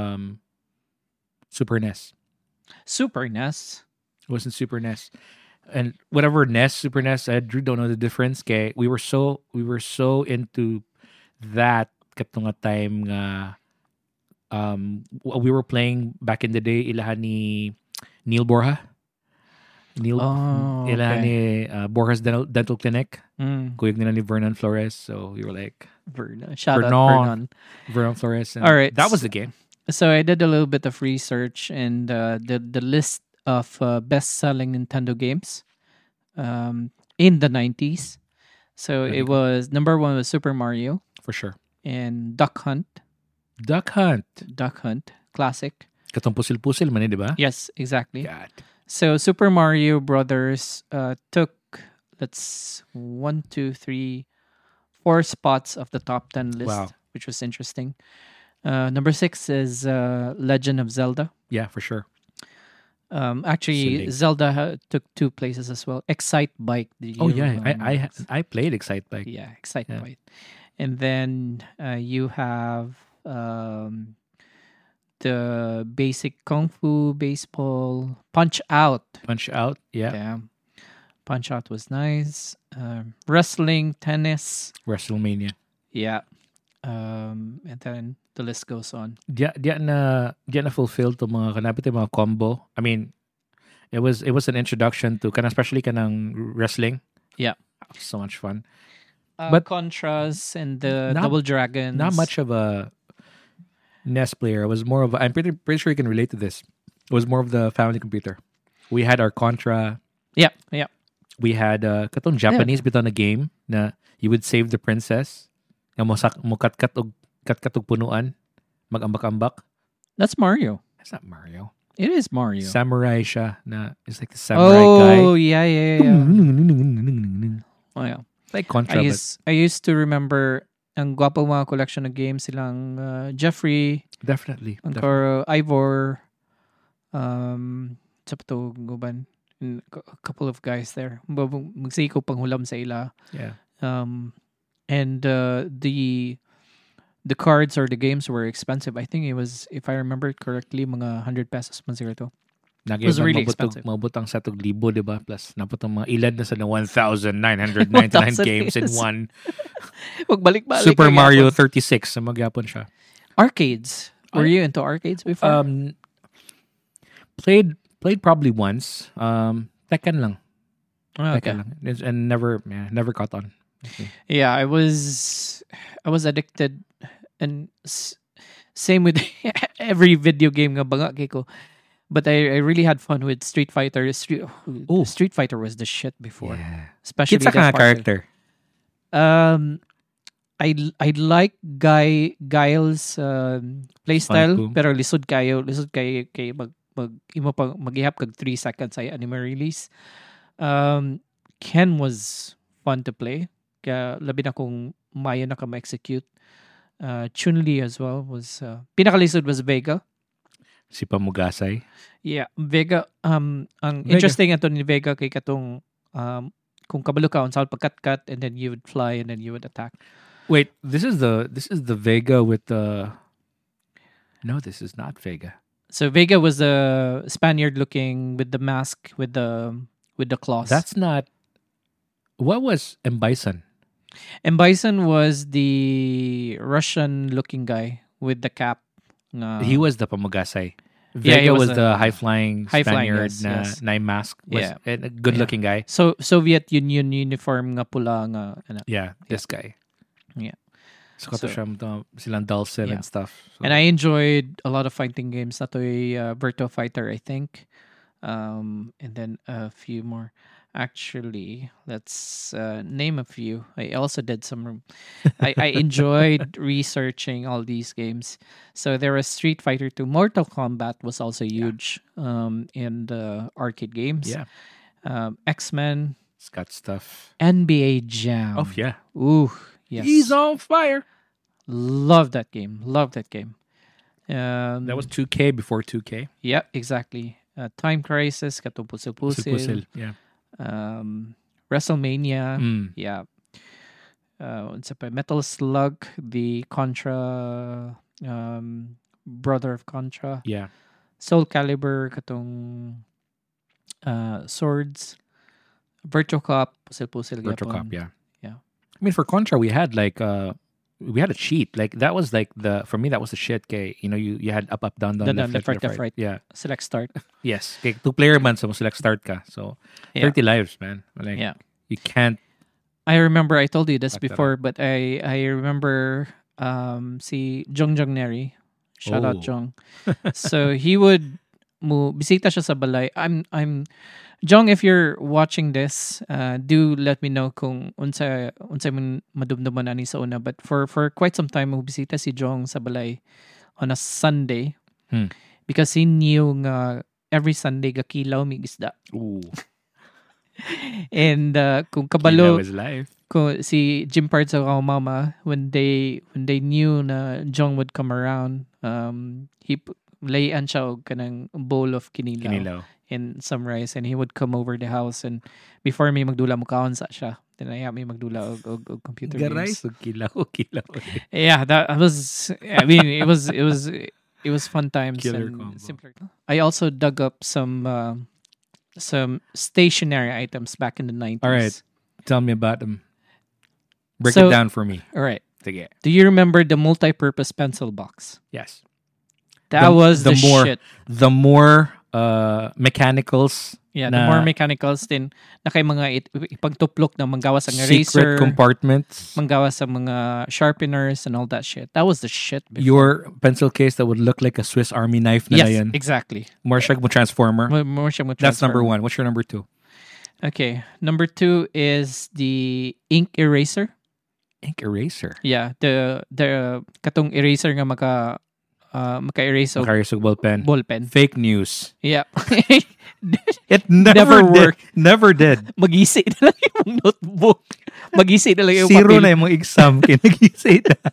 A: Super NES.
B: Super NES?
A: It wasn't Super NES. And whatever NES, Super NES, I don't know the difference. Kay we were so into that katong time nga we were playing back in the day ilahan ni Neil Borja. Ilahan ni Borja's Dental Clinic. Kuyog nila ni Vernon Flores. So we were like
B: Shout out
A: Vernon Flores.
B: All right.
A: That was the game.
B: So I did a little bit of research and the list of best-selling Nintendo games in the 90s. So it was number 1 was Super Mario.
A: For sure.
B: And Duck Hunt. Classic.
A: Katong pusil-pusil man, di ba?
B: Yes, exactly.
A: God.
B: So Super Mario Brothers took 4 spots of the top 10 list, which was interesting. Number 6 is Legend of Zelda.
A: Yeah, for sure.
B: Actually, Zelda took 2 places as well. Excite Bike.
A: I played Excite Bike.
B: Yeah, Excite Bike. And then you have the basic Kung Fu, baseball, Punch Out.
A: Punch Out, yeah.
B: Damn. Punch Out was nice. Wrestling, tennis.
A: WrestleMania.
B: Yeah. And then the list goes on.
A: Diya na fulfilled to mga kanapit mga combo. I mean, it was an introduction to especially kanang wrestling.
B: Yeah.
A: So much fun.
B: But Contras and the Double Dragons.
A: Not much of a NES player. It was more of I'm pretty sure you can relate to this. It was more of the family computer. We had our Contra.
B: Yeah.
A: We had katong Japanese bitaw na game na you would save the princess. Nga mo kat-kat og punuan. Mag-ambak-ambak.
B: That's Mario.
A: That's not Mario.
B: It is Mario.
A: Samurai siya na it's like the samurai guy.
B: Oh, yeah. Oh, yeah.
A: Like Contra.
B: I used to remember ang gwapo mga collection of games silang Jeffrey.
A: Definitely.
B: Or Ivor. Sa to guban. A couple of guys there. Magsiko panghulam sa ila.
A: Yeah.
B: And the cards or the games were expensive. I think it was, if I remember it correctly, mga 100 pesos man siguro to.
A: It was really expensive. Mabutang sa tog libo, diba? Plus, naputang mga ilan na sa 1,999 games in one.
B: Magbalik-balik.
A: Super Mario 36 sa magyapon siya.
B: Arcades. Were you into arcades before?
A: Played probably once. Tekken lang.
B: Okay.
A: Tekken lang. And never caught on. Okay.
B: Yeah, I was addicted, and same with every video game nga banga kay ko. But I really had fun with Street Fighter. Street Fighter was the shit before.
A: Yeah.
B: Especially
A: Kitsa ka character.
B: I like Guile's playstyle, pero lisod kayo kay mag-ihap kag 3 seconds ay anime release. Ken was fun to play. Kaya labi na kung maya na ka ma-execute. Chun-Li as well was pinakalisod was Vega.
A: Si Pamugasay.
B: Yeah, Vega. Ang interesting ato ni Vega kay katong kung kabalo ka unsal pagkat-cut and then you would fly and then you would attack.
A: Wait, this is the Vega with the. No, this is not Vega.
B: So Vega was the Spaniard looking with the mask with the claws.
A: That's not. What was M. Bison?
B: M. Bison was the Russian looking guy with the cap.
A: He was the Pamugasay. Vega was the high-flying Spaniard
B: yes.
A: na mask. Was a good-looking guy.
B: So Soviet Union uniform nga pula nga.
A: This guy.
B: Yeah.
A: So silang Dulcet and stuff. So.
B: And I enjoyed a lot of fighting games. Nato'y Virtua Fighter, I think. And then a few more. Actually, let's name a few. I also did some. I enjoyed researching all these games. So there was Street Fighter 2. Mortal Kombat was also huge in the arcade games.
A: Yeah.
B: X-Men.
A: It's got stuff.
B: NBA Jam.
A: Oh, yeah.
B: Ooh, yes.
A: He's on fire.
B: Love that game.
A: That was 2K before 2K.
B: Yeah, exactly. Time Crisis. Katong Pusil.
A: Yeah.
B: WrestleMania. Yeah. Metal Slug, the Contra brother of Contra.
A: Yeah.
B: Soul Calibur, katong Swords. Virtua Cop, Pusil.
A: Virtua Cop, yeah.
B: Yeah.
A: I mean, for Contra, we had a cheat. Like that was like for me that was the shit. Kay, you had up, down, left, right. Yeah.
B: Select start.
A: Yes. Kay 2-player man so mo select start ka. So 30 lives, man. Like, you can't.
B: I remember I told you this before, but I remember si Jong Neri. Shout out Jong. So he would bisita siya sa balay. I'm Jong, if you're watching this, do let me know kung unsa man madumduman ani sa una. But for quite some time, bisita si Jong sa balay on a Sunday because he knew nga every Sunday gakilaw mi isda.
A: Ooh.
B: And kung kabalo
A: is life.
B: Kung si Jim Parts sa mama when they knew na Jong would come around, he layan siya og kanang bowl of kinilaw. in Sunrise, and he would come over the house, and before me magdula mo kaon sa siya. Then I may magdula og computer games.
A: Kilaw.
B: Yeah, that was. I mean, it was fun times.
A: Killer
B: and
A: combo.
B: simpler. I also dug up some stationary items back in the 90s.
A: All right, tell me about them. Break
B: So-
A: it down for me.
B: All right.
A: Sige.
B: Do you remember the multi-purpose pencil box?
A: Yes.
B: That was the
A: more
B: shit.
A: the more mechanicals.
B: Yeah,
A: na
B: the more mechanicals din na kay mga ipagtuplok na manggawas ang
A: secret
B: eraser,
A: compartments.
B: manggawas sa mga sharpeners and all that shit. That was the shit before.
A: Your pencil case that would look like a Swiss Army knife na
B: Yes,
A: yan.
B: exactly.
A: More siya mo transformer.
B: More siya mo
A: That's number
B: transfer.
A: 1. What's your number 2?
B: Okay, number 2 is the ink eraser.
A: Ink eraser.
B: Yeah, the katong eraser nga maka-erase og
A: Makarisog ballpen.
B: ballpen.
A: Fake news.
B: Yeah.
A: It never
B: Never
A: did.
B: worked.
A: Never did.
B: Magisi na lang yung notebook. Magisi na lang yung
A: Zero
B: papel.
A: na yung exam. Kinag-isay na.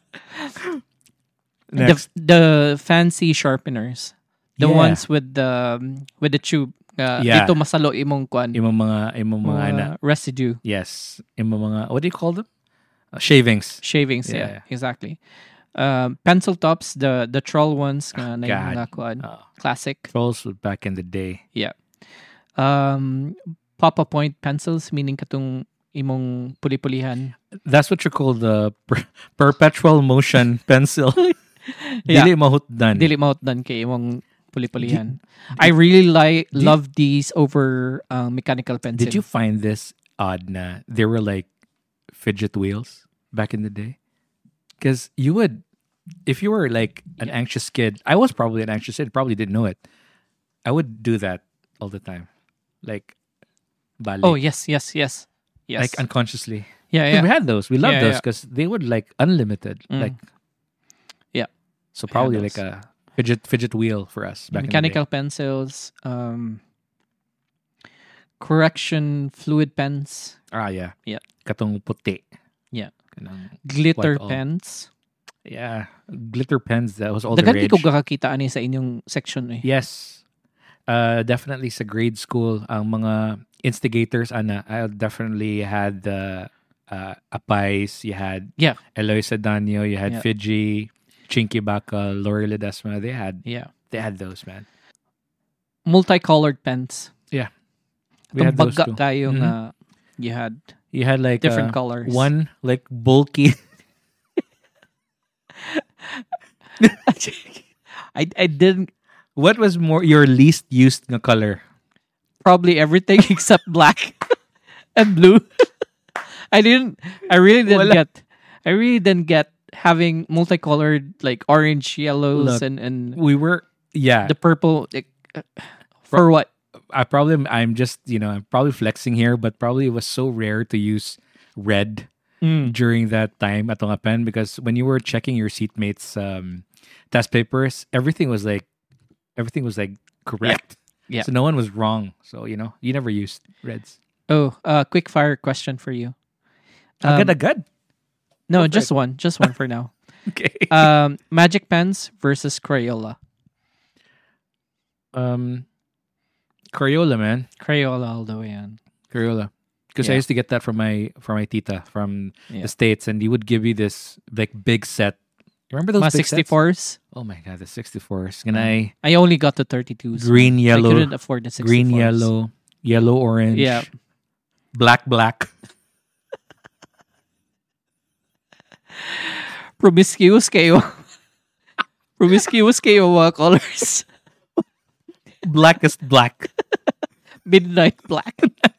A: Next.
B: The fancy sharpeners. The
A: Yeah.
B: ones with the tube.
A: Yeah.
B: Dito masalo imong kwan.
A: Imong mga ana.
B: Residue.
A: Yes. Imong mga, what do you call them? Shavings.
B: Shavings,
A: Yeah.
B: yeah, exactly. Pencil tops, the troll ones, na yung
A: God.
B: mga kwan.
A: Oh,
B: Classic.
A: trolls was back in the day.
B: Yeah. Papa point pencils, meaning katong imong puli-pulihan.
A: That's what you call the perpetual motion pencil.
B: Yeah.
A: Dili mahutdan.
B: Dili mautdan kay imong puli-pulihan. I really love these over mechanical pencil.
A: Did you find this odd na there were like fidget wheels back in the day? Because you would, if you were like an anxious kid, I was probably an anxious kid, probably didn't know it. I would do that all the time. Like, bali.
B: Oh, yes.
A: Like unconsciously.
B: Yeah.
A: We had those. We loved
B: Yeah,
A: those
B: yeah.
A: because they would like unlimited.
B: Mm.
A: Like,
B: Yeah.
A: So probably
B: those.
A: like a fidget wheel for us back
B: Mechanical
A: in
B: pencils, correction fluid pens,
A: the day. Yeah.
B: Yeah.
A: Katong puti.
B: Yeah.
A: Kanang-
B: glitter
A: White all.
B: pens.
A: Yeah. Glitter pens. That was all the
B: Dagan
A: rage.
B: ko kakakita ani sa inyong section eh.
A: Yes. Definitely sa grade school, ang mga instigators, ana, I definitely had the Apais, you had
B: Yeah.
A: Eloy Sedanyo, you had
B: Yeah.
A: Fiji, Chinky Baka, Lori Ledesma. They had those, man.
B: Multicolored pens.
A: We had those
B: Bagga
A: too.
B: kayo
A: Mhm.
B: nga you had
A: You had like
B: different colors.
A: one like bulky.
B: I didn't
A: What was more your least used na color?
B: probably everything except black and blue. I really didn't get having multicolored like orange, yellows
A: Look,
B: and
A: We were
B: the purple like, for what?
A: I'm just, I'm probably flexing here, but probably it was so rare to use red during that time at nga pen because when you were checking your seatmates' test papers, everything was like correct.
B: Yeah.
A: So no one was wrong. So you never used reds.
B: Oh, quick fire question for you.
A: Agad.
B: No,
A: Go for
B: just one for now.
A: Okay.
B: Magic pens versus Crayola.
A: Crayola, man.
B: Crayola all the way on.
A: Crayola. Because I
B: Yeah.
A: used to get that from my tita from
B: Yeah.
A: the States, and he would give you this like big set. Remember those
B: Mga
A: big sets?
B: 64s.
A: Oh my god, the 64s. Ganay.
B: I only got the 32s.
A: Green,
B: I
A: yellow,
B: couldn't afford the 64s.
A: green, yellow, orange,
B: Yeah.
A: black.
B: Promiscuous kayo. Promiscuous kayo mga colors.
A: Blackest black.
B: Midnight black.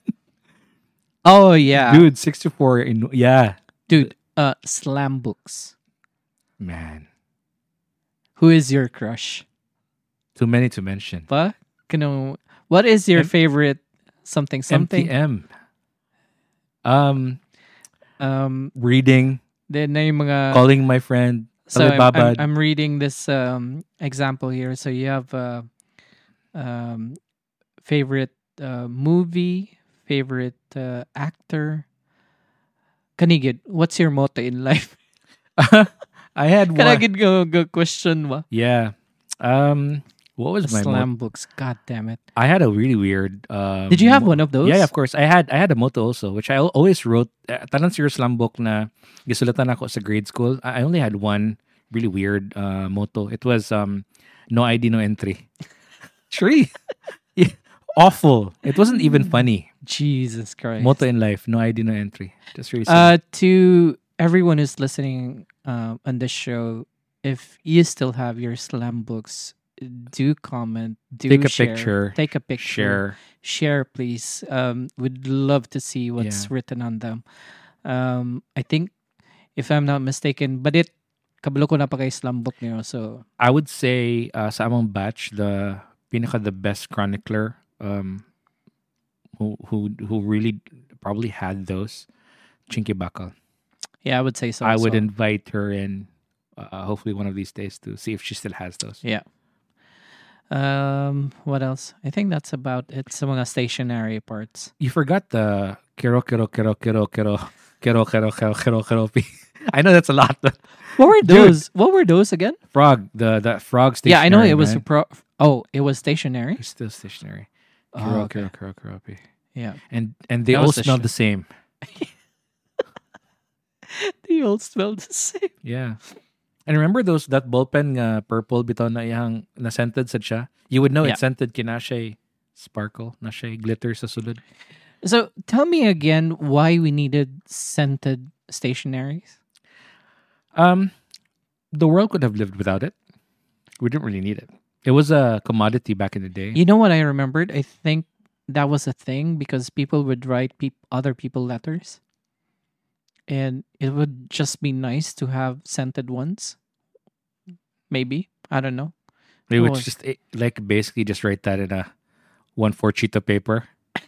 B: Oh yeah.
A: Dude, 64
B: Dude, slam books.
A: Man,
B: Who is your crush?
A: too many to mention.
B: Pa? What is your favorite something?
A: MTM. Reading,
B: Then na yung mga
A: calling my friend.
B: so
A: Talibabad.
B: I'm reading this example here. So you have favorite movie, favorite actor. Kanigid, what's your motto in life?
A: I had one.
B: Kanagid go question ba?
A: Yeah. What was my
B: slam books? God damn it!
A: I had a really weird.
B: Did you have one of those?
A: Yeah, of course. I had a motto also, which I always wrote. Tanan siguro slam book na gisulatan ako sa grade school. I only had one really weird motto. It was no ID, no entry. True. Yeah, awful. It wasn't even funny.
B: Jesus Christ.
A: Motto in life: no ID, no entry. Just really silly.
B: To everyone who's listening on this show, if you still have your slam books, do comment,
A: take a
B: share,
A: picture,
B: take a picture, share, please. We'd love to see what's written on them. I think, if I'm not mistaken, but kabalo ko na pa kay slam book niyo. So
A: I would say sa among batch, the best chronicler who really probably had those, Chinky Bakal.
B: Yeah, I would say so.
A: I would invite her in, hopefully one of these days, to see if she still has those.
B: Yeah. What else? I think that's about it. Sa mga stationary parts.
A: You forgot the kero. I know that's a lot, but
B: what were those? Dude, what were those again?
A: Frog, the frog stationary.
B: Yeah, I know it was it was stationary.
A: It's still stationary.
B: Kero. Yeah,
A: and they all smell the same.
B: They all smell the same.
A: Yeah. And remember that ballpen purple bitaw na iyang na scented sad siya? You would know it's scented kina siya sparkle, na siya glitter sa sulod.
B: So tell me again why we needed scented stationaries.
A: The world could have lived without it. We didn't really need it. It was a commodity back in the day.
B: You know what I remembered? I think that was a thing because people would write other people letters. And it would just be nice to have scented ones. Maybe. I don't know.
A: They would just basically just write that in a 1/4 sheet of paper.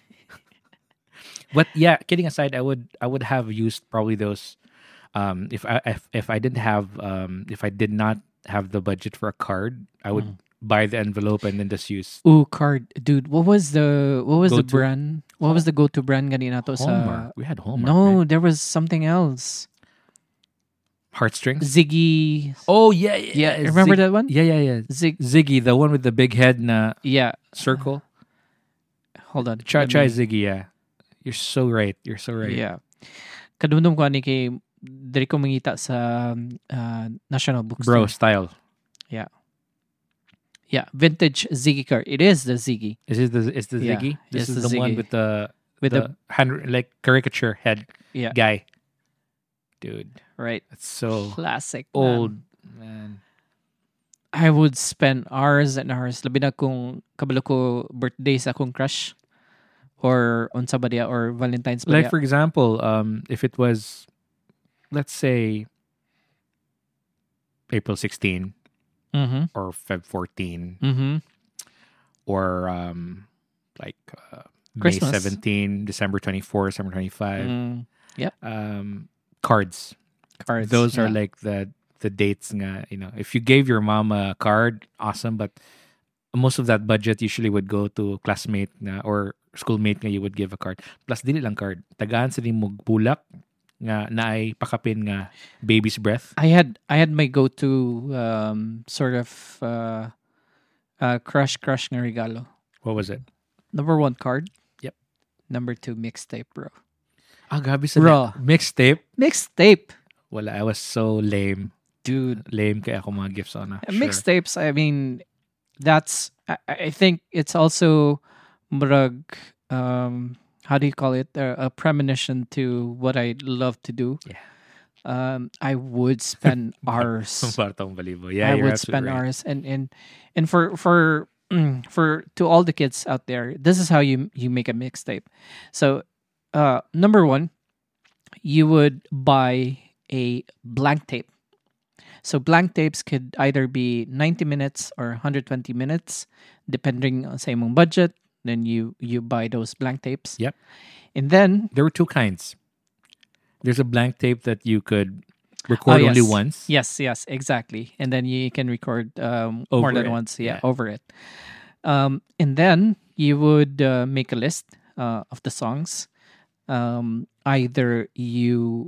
A: But yeah, kidding aside, I would have used probably those if I did not have the budget for a card, I would buy the envelope and then just use.
B: Ooh, card, dude. What was the brand? What was the go-to brand ganina to
A: Hallmark. We had Hallmark.
B: No,
A: right?
B: there was something else.
A: Heartstrings.
B: Ziggy.
A: Oh yeah.
B: Remember that one?
A: Yeah. Ziggy, the one with the big head na circle.
B: Hold on.
A: Try Ziggy. Yeah, you're so right.
B: Yeah. Kadundong ko ani kay diri ko mangita sa National Bookstore.
A: Bro style.
B: Yeah. Yeah, vintage Ziggy card. It is the Ziggy.
A: Is the Ziggy? This is the
B: Ziggy.
A: one with the hand like caricature head guy. Dude.
B: Right.
A: It's so
B: classic.
A: Old man.
B: I would spend hours and hours. Labi na kung kabalo ko birthday sa akong crush or unsa ba dia or Valentine's ba
A: Like
B: dia.
A: for example, if it was, let's say, April 16 or Feb 14 or like May 17, December 24, December 25.
B: Yep.
A: Cards. Those are like the dates nga, if you gave your mom a card, awesome, but most of that budget usually would go to classmate nga or schoolmate nga you would give a card. Plus dili lang card. Tagaan sa nimog bulak nga naay pakapin nga baby's breath.
B: I had my go-to sort of crush nga regalo.
A: What was it?
B: Number 1, card.
A: Yep.
B: Number 2, mixtape, bro.
A: Gabi sa mixtape. Wala, I was so lame.
B: Dude.
A: Lame kaya ako mga gifts on. Sure.
B: Mixtapes, I mean, that's, I think it's also murag, how do you call it? A premonition to what I love to do.
A: Yeah.
B: I would spend hours.
A: Yeah,
B: I would spend hours. And for to all the kids out there, this is how you make a mixtape. So, number 1, you would buy a blank tape. So blank tapes could either be 90 minutes or 120 minutes, depending on sa imong budget. Then you buy those blank tapes.
A: Yep.
B: And then
A: there were 2 kinds. There's a blank tape that you could record only once.
B: Yes, exactly. And then you can record more than once. Yeah, over it. And then you would make a list of the songs. Either you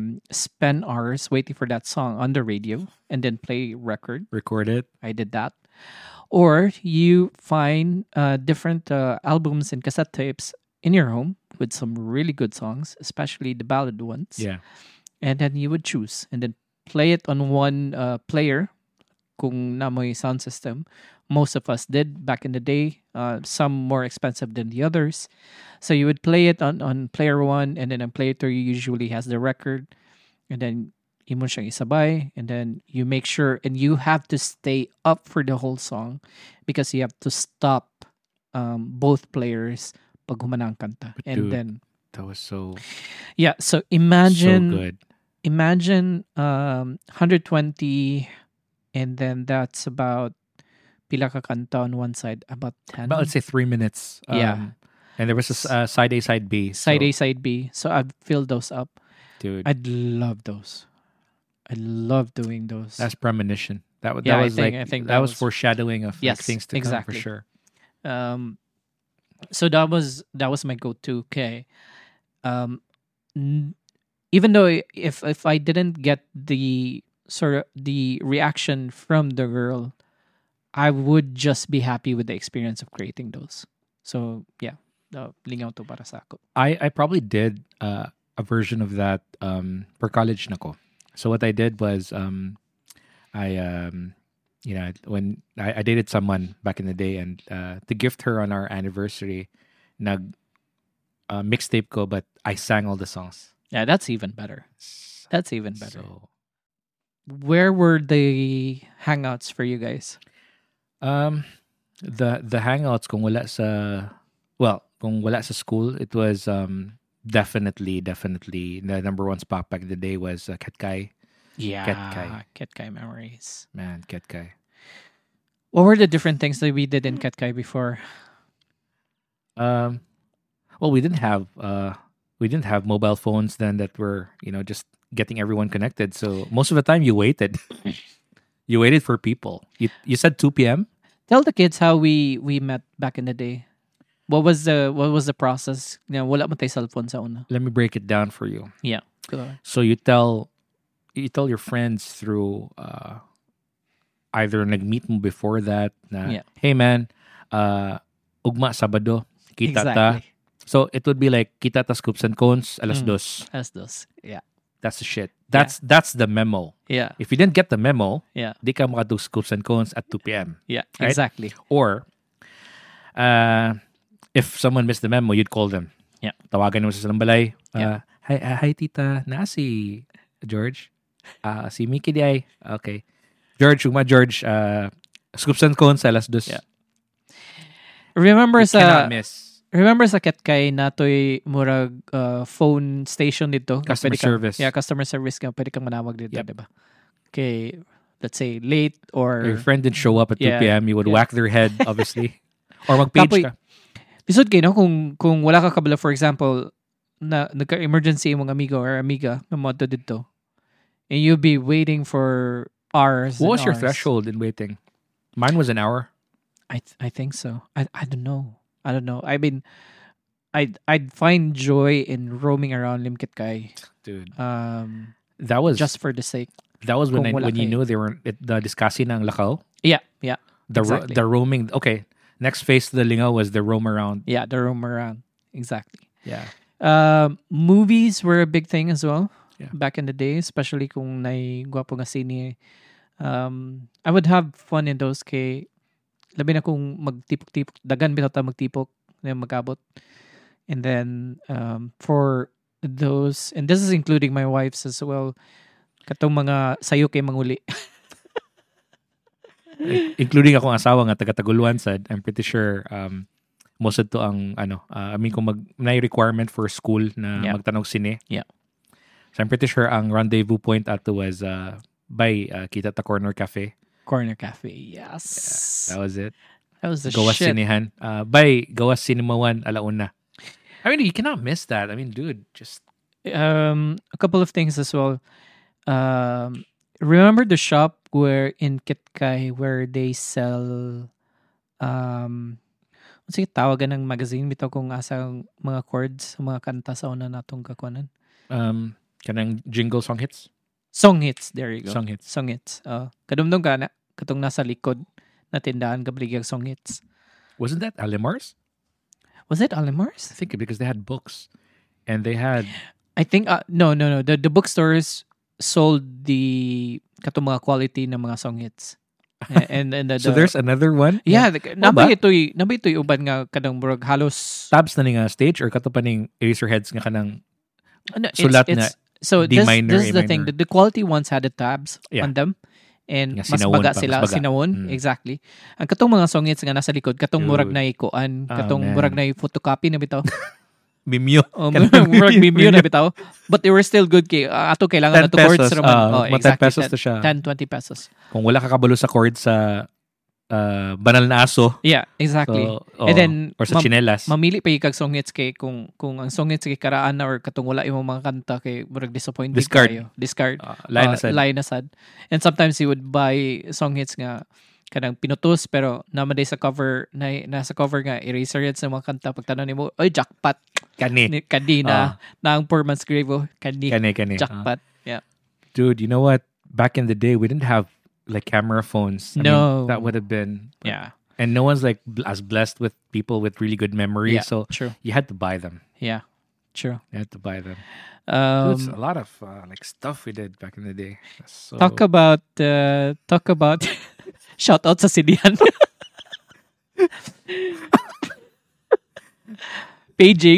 B: spend hours waiting for that song on the radio and then record it.
A: I
B: did that. Or you find different albums and cassette tapes in your home with some really good songs, especially the ballad ones.
A: Yeah.
B: And then you would choose and then play it on one player kung namoy sound system. Most of us did back in the day, some more expensive than the others. So you would play it on player one, and then on player two usually has the record, and then imo siyang isabay, and then you make sure, and you have to stay up for the whole song because you have to stop both players pag humanang kanta.
A: But
B: And
A: dude,
B: then
A: that was so
B: so imagine
A: so good.
B: imagine 120, and then that's about pila ka kanta on one side, about 10.
A: About let's say 3 minutes.
B: Yeah.
A: And there was a side A, side B.
B: Side
A: so,
B: A, side B. So I've filled those up.
A: dude,
B: I'd love those. I love doing those.
A: that's premonition. That
B: Yeah,
A: was
B: I think
A: that was foreshadowing of like,
B: Yes,
A: things to
B: exactly.
A: come for sure.
B: So that was my go-to. Okay. Even though if I didn't get the sort of the reaction from the girl, I would just be happy with the experience of creating those. So yeah, lingaw to para sa ako.
A: I probably did a version of that for college nako. So what I did was when I dated someone back in the day, and to gift her on our anniversary, nag mixtape ko, but I sang all the songs.
B: Yeah, that's even better. That's even better.
A: So
B: Where were the hangouts for you guys?
A: the hangouts kung wala sa school, it was definitely the number one spot back in the day was Ketkay.
B: Yeah,
A: Ketkay.
B: Ketkay memories.
A: Man, Ketkay.
B: What were the different things that we did in Ketkay before?
A: Well, we didn't have mobile phones then that were just getting everyone connected. So most of the time you waited. You waited for people. You said 2 p.m.
B: Tell the kids how we met back in the day. What was the process? Wala mo tayo cellphone sa una.
A: Let me break it down for you.
B: Yeah. Go on.
A: So you tell your friends through either nag-meet mo before that na,
B: Yeah.
A: hey man, ugma Sabado, kita ta.
B: Exactly.
A: So it would be like kita ta scoops and cones alas dos.
B: As those. Yeah.
A: That's the shit. That's the memo.
B: Yeah.
A: If you didn't get the memo,
B: Yeah.
A: di ka makadu scoops and cones at 2 p.m.
B: Yeah.
A: Right?
B: Exactly.
A: Or if someone missed the memo, you'd call them.
B: Yeah.
A: Tawagan mo sa Salambalay.
B: Yeah.
A: Hi tita, na si George. Si Mickey di ay. Okay. George, scoops and cones alas dos.
B: Yeah. Remember
A: You cannot
B: sa
A: miss.
B: Ketkay natoy murag phone station dito.
A: Customer
B: Pwede kang-
A: service.
B: Yeah, customer service ka. Pwede kang manawag dito,
A: Yep.
B: diba? Okay, let's say late or
A: Your friend didn't show up at 2
B: Yeah,
A: p.m. You would
B: yeah.
A: whack their head, obviously. Or mag-page
B: Kapoy,
A: ka.
B: Lisod kayo, no? Kung wala ka kabala, for example, na nagka-emergency yung amigo or amiga na mo dito, and you'll be waiting for hours.
A: What
B: and
A: was your
B: hours.
A: threshold in waiting? Mine was an hour.
B: I think so. I don't know. I mean, I'd find joy in roaming around Limketkay.
A: Dude.
B: Um,
A: That was
B: just for the sake.
A: that was when
B: kung wala
A: when you
B: kayo.
A: knew they were the discussing ng Lakaw.
B: Yeah.
A: The roaming. Okay. Next phase to the Lingaw was the roam around.
B: Yeah, the roam around. Exactly.
A: Yeah.
B: Movies were a big thing as well.
A: Yeah.
B: Back in the day, especially kung nay gwapo nga sine. I would have fun in those kay labi na kung magtipok-tipok, dagan bitaw ta magtipok na magabot. And then for those, and this is including my wife's as well, katong mga sayo kay manguli.
A: Including akong asawa nga taga-Taguluan sad. I'm pretty sure most of to ang I mean kung may requirement for school na
B: Yeah.
A: magtanog sine.
B: Yeah.
A: So I'm pretty sure ang rendezvous point ato was by Kita Ta Corner Cafe.
B: Corner Cafe. Yes.
A: That was it.
B: That was the
A: Gawas
B: shit.
A: Sinehan. By Gawas Cinema 1 alauna. I mean, you cannot miss that. I mean, dude, just
B: A couple of things as well. Remember the shop where in Ketkay where they sell sige tawagan ng magazine bitaw kung asang mga chords mga kanta sa una natong kakuanan.
A: kanang jingle song hits.
B: Song hits, there you go.
A: Song hits.
B: Kadumdum ka na katong nasa likod na tindahan kabligyag songits.
A: Wasn't that Alimar's?
B: Was it Alimar's?
A: I think because they had books. And they had...
B: I think, no. The bookstores sold the katong mga quality ng mga songits. And
A: so there's another one?
B: Yeah. Nabay ito'y uban nga kadang murag halos...
A: Tabs na nga stage or kato pa ning Eraserheads nga kanang sulat na
B: so
A: D minor,
B: this is the thing. The quality ones had the tabs on them. And
A: nga
B: mas baga sila. Sinawon.
A: Mm.
B: Exactly. Ang katong mga songits nga nasa likod, katong murag na ikuan, katong murag na photocopy na bitaw.
A: Mimyo.
B: Murag mimyo na bitaw. But they were still good kay ato kailangan na to chords raman.
A: Exactly. 10 pesos na siya.
B: 10, 20 pesos.
A: Kung wala ka kabalo sa chord sa banal na aso.
B: Yeah, exactly.
A: So,
B: and then
A: or sa chinelas.
B: Mamili pa kag songhits kay kung ang songhits kay karaan na or katong wala imong mga kanta kay murag disappointed kayo. Discard. Line aside. And sometimes you would buy songhits nga kanang pinutos pero namaday sa cover nasa cover nga Eraserheads sa mga kanta pagtanan nimo oy jackpot kani na ang poor man's grave kani jackpot. Yeah,
A: dude, you know what, back in the day we didn't have like camera phones. I mean, that would have been and no one's like as blessed with people with really good memory, so
B: true.
A: You had to buy them.
B: Yeah, true.
A: You had to buy them. Dude, a lot of like stuff we did back in the day. So...
B: talk about shout out sa Sidian. Paging.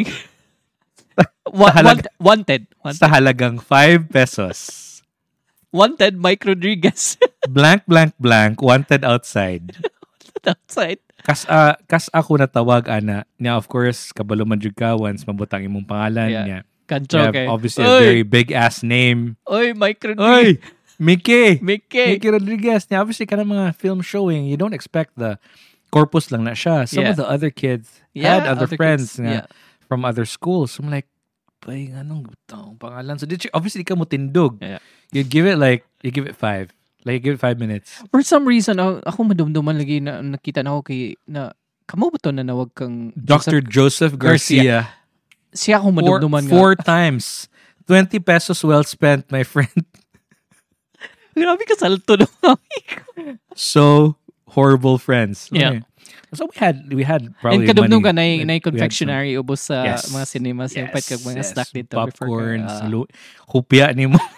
B: Wanted.
A: Sa halagang 5 pesos.
B: Wanted Mike Rodriguez.
A: blank, wanted outside.
B: Outside.
A: Kas ako natawag, ana. Niya, of course, kabalo man jud ka once mabutang imong pangalan niya.
B: Kancho,
A: okay. Obviously, a very big-ass name.
B: Oy, Mike Rodriguez.
A: Oy! Mickey Rodriguez. Now, obviously, ka mga film showing, you don't expect the corpus lang na siya. Some of the other kids had other friends from other schools. So I'm like, bay, anong pangalan? So obviously, di ka mo tindog.
B: Yeah.
A: You give it 5. Like, you give it 5 minutes.
B: For some reason, ako madumduman lagi na nakita na ako kay, na, kamo ba to na nawag kang
A: Dr. Joseph Garcia.
B: Siya ako madumduman
A: 4 times. 20 pesos well spent, my friend.
B: Grabe ka salto ng
A: So horrible friends.
B: Yeah.
A: Okay. So we had probably
B: and kadumdum ka
A: money.
B: na confectionery ubos sa mga cinemas yung pet kag mga snack dito
A: popcorn, hopia ni mo.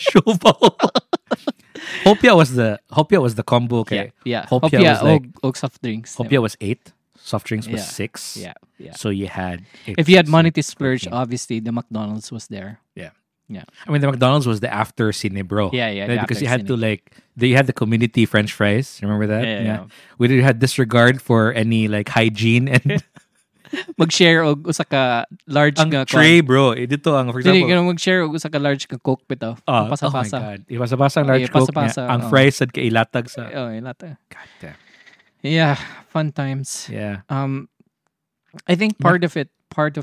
A: Hopia was the combo, okay.
B: Yeah.
A: Hopia was like
B: og soft drinks.
A: Hopia was 8. Soft drinks was 6.
B: Yeah.
A: So you had
B: if you had money to splurge, obviously the McDonald's was there.
A: Yeah. I mean, the McDonald's was the after Cine, bro.
B: Yeah.
A: Because you had to you had the community French fries. Remember that? Yeah. We had disregard for any like hygiene and
B: mag-share og usa ka large
A: nga tray, bro. Dito ang for example.
B: Dili mag-share og usa ka large ka Coke bitaw.
A: Pasa-pasa. Oh my God. Ipasa-pasa large Coke. Ang fries sad ka ilatag sa.
B: Ilatag.
A: God damn.
B: Yeah, fun times.
A: Yeah.
B: I think part of it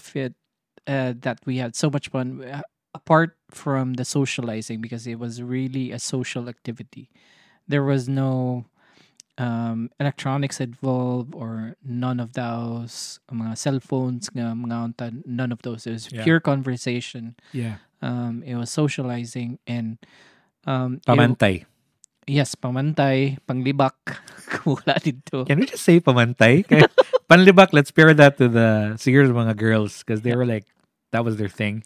B: that we had so much fun. Apart from the socializing, because it was really a social activity, there was no electronics involved or none of those mga cell phones none of those. It was pure conversation.
A: Yeah.
B: It was socializing and
A: pamantay.
B: Yes, pamantay, panglibak. Wala dito.
A: Can we just say pamantay? Panlibak, let's pair that to the siguro mga girls because they were like that was their thing.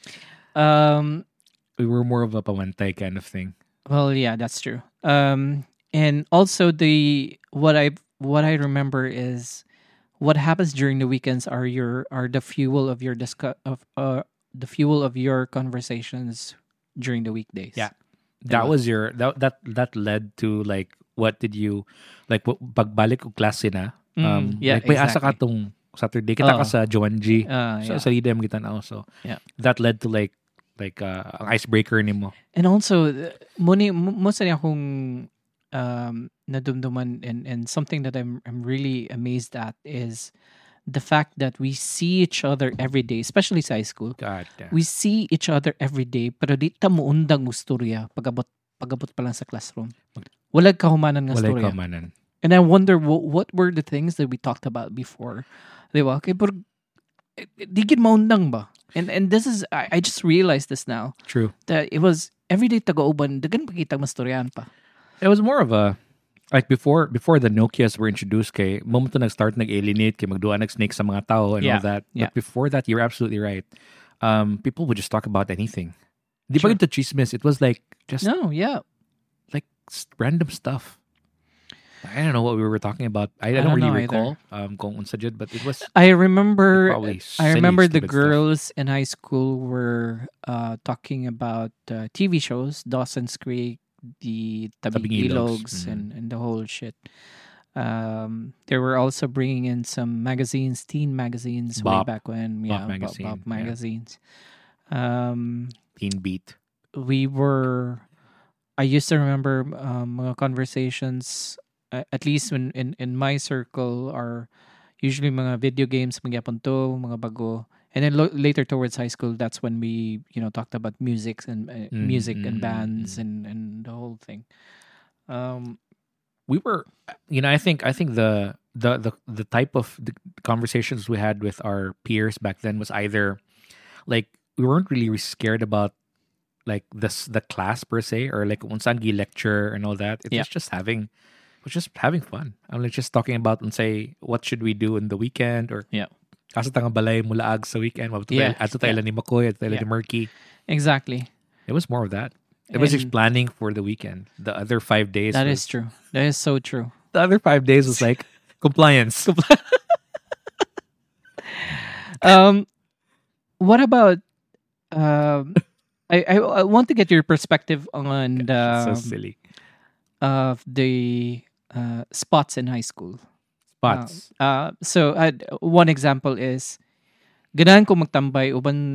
A: We were more of a pamantay kind of thing.
B: Well, yeah, that's true. And also what I remember is what happens during the weekends are the fuel of your the fuel of your conversations during the weekdays.
A: Yeah, that was your that led to like what did you like pagbalik og klase na
B: like
A: may asa ka tong Saturday kita ka sa Joan G sa Lidem kita na also.
B: Yeah,
A: that led to like an icebreaker nimo.
B: And also mo sa akong nadumduman and something that I'm really amazed at is the fact that we see each other every day, especially sa high school.
A: God damn.
B: We see each other every day pero di ta mo undang ustorya pagabot pa lang sa classroom. Walag kahumanan nga storya. And I wonder what were the things that we talked about before. Diba? Okay, pero di gid maundang ba? And this is I just realized this now.
A: True.
B: That it was everyday taga-uban dagan pakita mastoryan pa.
A: It was more of a Like before the Nokias were introduced, kay moment na nag-start nag-alienate, kay magduwa nag-snake sa mga tao and all that. But before that, you're absolutely right. People would just talk about anything. Di ba ito chismis? It was like just like random stuff. I don't know what we were talking about. I don't really recall kung unsa jud, but it was.
B: I remember the girls in high school were talking about TV shows, Dawson's Creek, the Tabing Ilogs, and the whole shit. They were also bringing in some magazines, teen magazines, way back when.
A: Bop magazine.
B: Bop magazines.
A: Teen Beat.
B: I used to remember mga conversations, at least in my circle, are usually mga video games, mga bago. And then later towards high school, that's when we, talked about music and bands and the whole thing.
A: We were, I think the type of the conversations we had with our peers back then was either like we weren't really scared about like the class per se, or like unsan gi lecture and all that. It was just having fun. I'm like just talking about and say what should we do in the weekend, or asa tanga balay mulaag sa weekend. Ato tayo ni Makoy, ato tayo ni Murky.
B: Exactly.
A: It was more of that. It was just planning for the weekend. The other 5 days.
B: That is true. That is so true.
A: The other 5 days was like compliance.
B: What about? I want to get your perspective on the
A: so silly
B: of the spots in high school.
A: Spots.
B: So one example is ganahan ko magtambay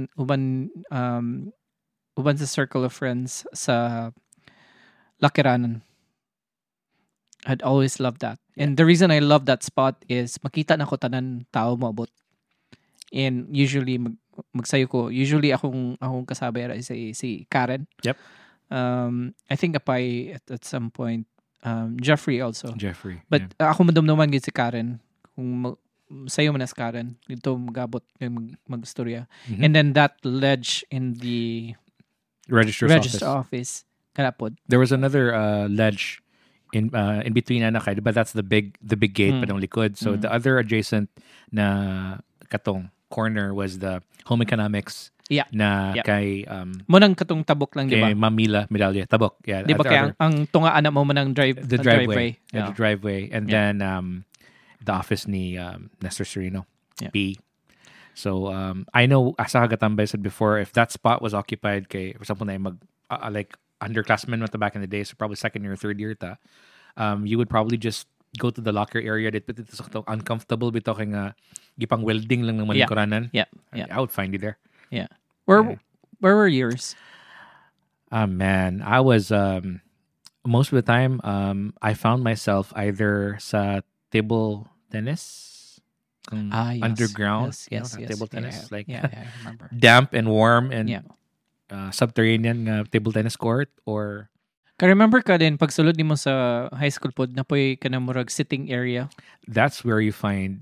B: uban sa circle of friends sa Lakiranan. I'd always loved that. And the reason I love that spot is makita na ko tanan tao moabot. And usually magsayo ko. Usually akong kasabay si Karen.
A: Yep.
B: I think Apay at some point. Jeffrey also. But
A: yeah.
B: Ako madumduman gid si Karen. Kung sayo man as Karen, dito magabot magstorya. Mm-hmm. And then that ledge in the register office. Kanapod.
A: There was another ledge in between Anakay, but that's the big gate pa ng likod. So the other adjacent na katong corner was the home economics.
B: Yeah.
A: Na kay
B: monang katong tabok lang, di ba?
A: Kay Mamila Medalya tabok. Yeah.
B: Di ba kaya ang tunga ana mo manang driveway.
A: Yeah, the driveway, and then the office ni Nestor Sereno.
B: Yeah.
A: B. So I know asa Gatambay said before, if that spot was occupied kay for example na like underclassmen at the back in the day, so probably second year or third year you would probably just go to the locker area. Dit uncomfortable bito kay nga gipang welding lang ng malikuranan.
B: Yeah.
A: I would find you there.
B: Yeah. Where were yours?
A: Man, I was most of the time I found myself either sa table tennis, underground,
B: yes,
A: table tennis,
B: I remember.
A: Damp and warm and subterranean table tennis court, or
B: ka remember ka din pagsulod nimo sa high school pod napoy kana murag sitting area.
A: That's where you find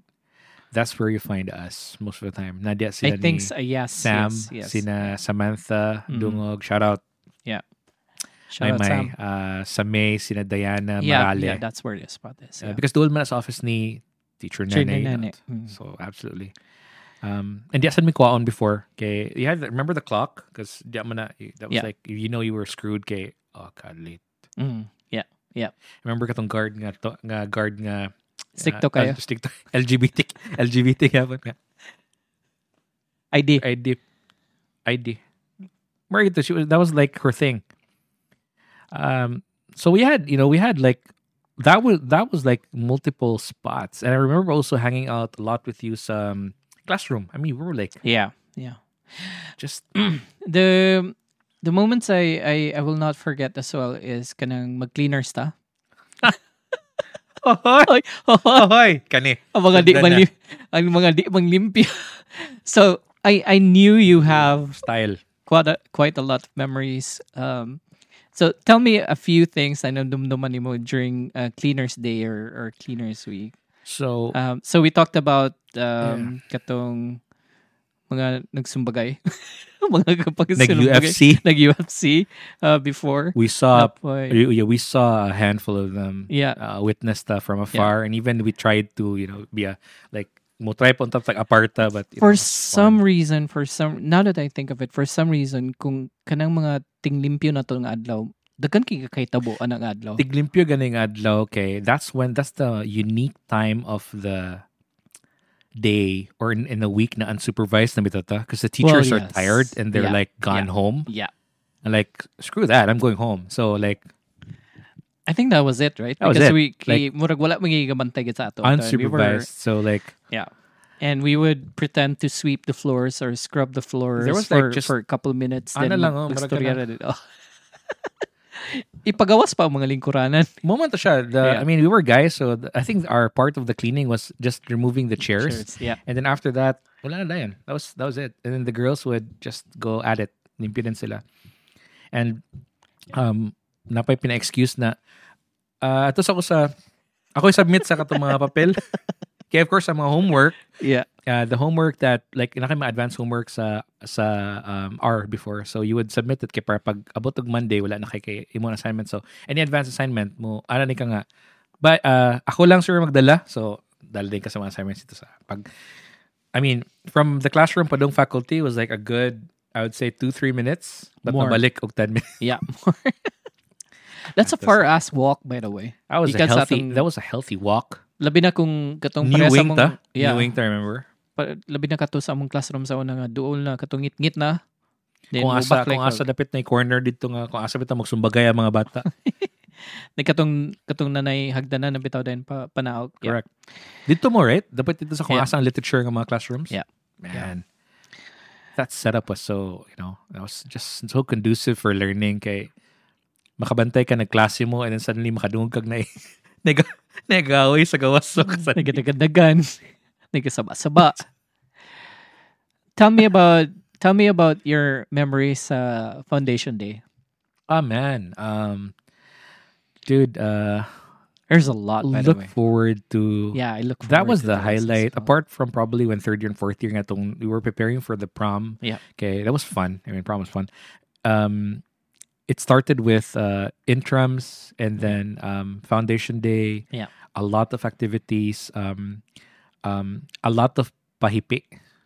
A: us most of the time. Nadia sila
B: I think
A: ni Sam,
B: yes.
A: sina Samantha, Dungog, shout out.
B: Yeah. Shout out Sam.
A: Sa May, sina Diana, Marale.
B: Yeah, that's where the spot is. Yeah.
A: Because doon man sa office ni Teacher Nene. So absolutely. And diyan mi kwaon before. Kay you had remember the clock, because that was like you were screwed kay God late.
B: Yeah.
A: Remember katong guard nga
B: stick to kayo.
A: Stick to LGBT yapon nga. ID. Marita, that was like her thing. So we had like that was like multiple spots, and I remember also hanging out a lot with you some classroom. I mean, we were like just
B: the moments I will not forget as well is kanang mag-cleaners ta.
A: Hoy, kani.
B: Ang mga di manglimpyo. So I knew you have
A: style.
B: Quite a lot of memories. So tell me a few things I know dumduman mo during Cleaners Day or Cleaners Week.
A: So
B: we talked about katong mga nagsumbagay. Mga kapag
A: Nag-UFC.
B: Nag-UFC before.
A: We saw we saw a handful of them.
B: Yeah.
A: Witnessed from afar, and even we tried to be a like mo try punta sa aparta, but
B: for some reason, now that I think of it, for some reason kung kanang mga tinglimpyo na to nga adlaw, daghan kay tabo anang adlaw.
A: Tiglimpyo ganing adlaw, okay. That's the unique time of the day or in a week na unsupervised na bitata because the teachers are tired and they're like gone home.
B: Yeah.
A: And like screw that, I'm going home. So like
B: I think that was it, right?
A: That
B: because
A: was it.
B: we murag wala magigabantay sa ato.
A: Unsupervised. So like
B: yeah. And we would pretend to sweep the floors or scrub the floors for a couple minutes. Then magstorya na dito. Ipagawas pa ang mga lingkuranan.
A: Moment siya. I mean, we were guys, so I think our part of the cleaning was just removing the chairs.
B: Yeah.
A: And then after that, wala na yan. That was it. And then the girls would just go at it. Limpyo din sila. And napay pina-excuse na ito ako submit sa katong mga papel. Kaya of course, ang mga homework.
B: Yeah.
A: The homework that, like, naka mga advanced homework sa R before. So, you would submit it kaya para pag abot og Monday, wala na kay imong assignment. So, any advanced assignment mo, ni ka nga. But, ako lang sure magdala. So, dala din ka sa mga assignments dito sa I mean, from the classroom pa dong faculty was like a good, I would say 2-3 minutes. But mabalik og 10 minutes.
B: Yeah, more. That's a far-ass walk, by the way.
A: That was a healthy walk.
B: Labi na kung katong
A: New Wing ta? New Wing ta, remember?
B: Labi na kato sa among classroom sa una nga duol na katong ngit-ngit na.
A: Kung asa dapit na corner dito nga, kung asa bitaw magsumbagay ang mga bata.
B: katong nanay hagdanan na bitaw din panaog.
A: Correct. Dito mo, right? Dapat dito sa kung asa ang literature ng mga classrooms.
B: Yeah.
A: Man. That setup was so, that was just so conducive for learning kay makabantay ka nagklase mo and then suddenly makadungog kag na nagaway sa gawas. So,
B: nagadagagan. Nagasaba-saba. Tell me about your memories Foundation Day.
A: Oh man. Dude,
B: there's a lot, by the way.
A: Look forward to...
B: Yeah, I look forward
A: that was
B: to
A: the highlight. Apart from probably when third year and fourth year we were preparing for the prom.
B: Yeah.
A: Okay, that was fun. I mean, prom was fun. It started with intrams and then Foundation Day.
B: Yeah.
A: A lot of activities. A lot of pahipi.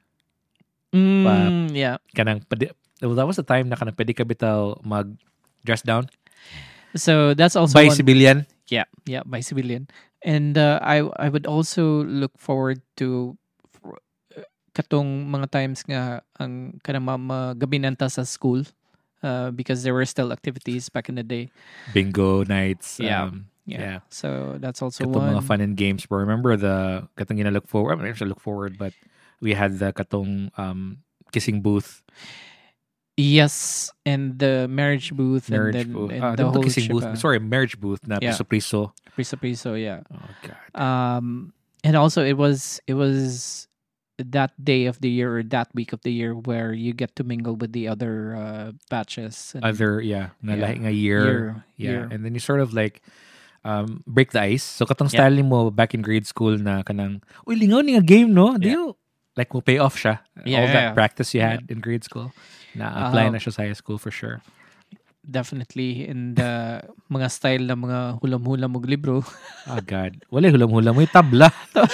B: Yeah.
A: That was the time na kanang pwede ka bitaw mag-dress down.
B: So that's also
A: by civilian.
B: Yeah, by civilian. And I would also look forward to katong mga times nga ang kanang magabinanta sa school. Because there were still activities back in the day.
A: Bingo nights.
B: Yeah. So that's also
A: katong
B: one.
A: Mga fun and games. But remember the katong look forward. I mean, actually look forward, but we had the katong kissing booth.
B: Yes, and the marriage booth. And the whole
A: kissing booth. Sorry, marriage booth na piso-piso.
B: Piso-piso, yeah.
A: Oh God.
B: And also it was that day of the year or that week of the year where you get to mingle with the other batches. And,
A: like a year. And then you sort of like break the ice. So katong style mo back in grade school na kanang, uy, lingaw ni nga game, no? Do you, like, will pay off siya. All that practice you had in grade school. Na-apply na siya sa high school for sure.
B: Definitely. And mga style na mga hulam-hulam og libro.
A: Oh God. Wala hulam-hulam. May tabla.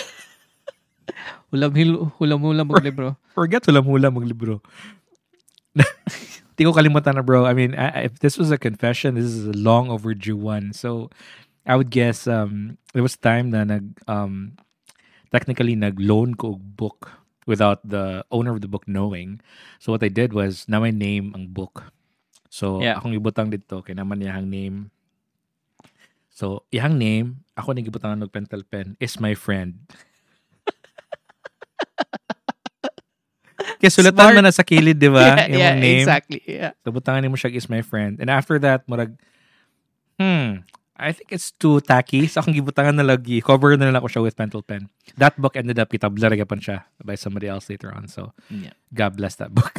B: Hulam-hulam og libro.
A: Forget hulam-hulam og libro. Di ko kalimutan na, bro. I mean, if this was a confession, this is a long overdue one. So, I would guess there was time na technically nag-loan ko og book without the owner of the book knowing. So what I did was, na may name ang book. So akong ibutang dito, kay naman iyang name. So iyang name, ako nang ibutang ng pentel pen, is my friend. Kaya sulatan man na sa kilid, di ba?
B: Yeah,
A: name.
B: Exactly. Yeah.
A: So butangan mo siya, is my friend. And after that, murag, I think it's too tacky. So akong gibutangan na lagi. Cover na lang ako siya with pentel pen. That book ended up itabla pa siya by somebody else later on. So God bless that book.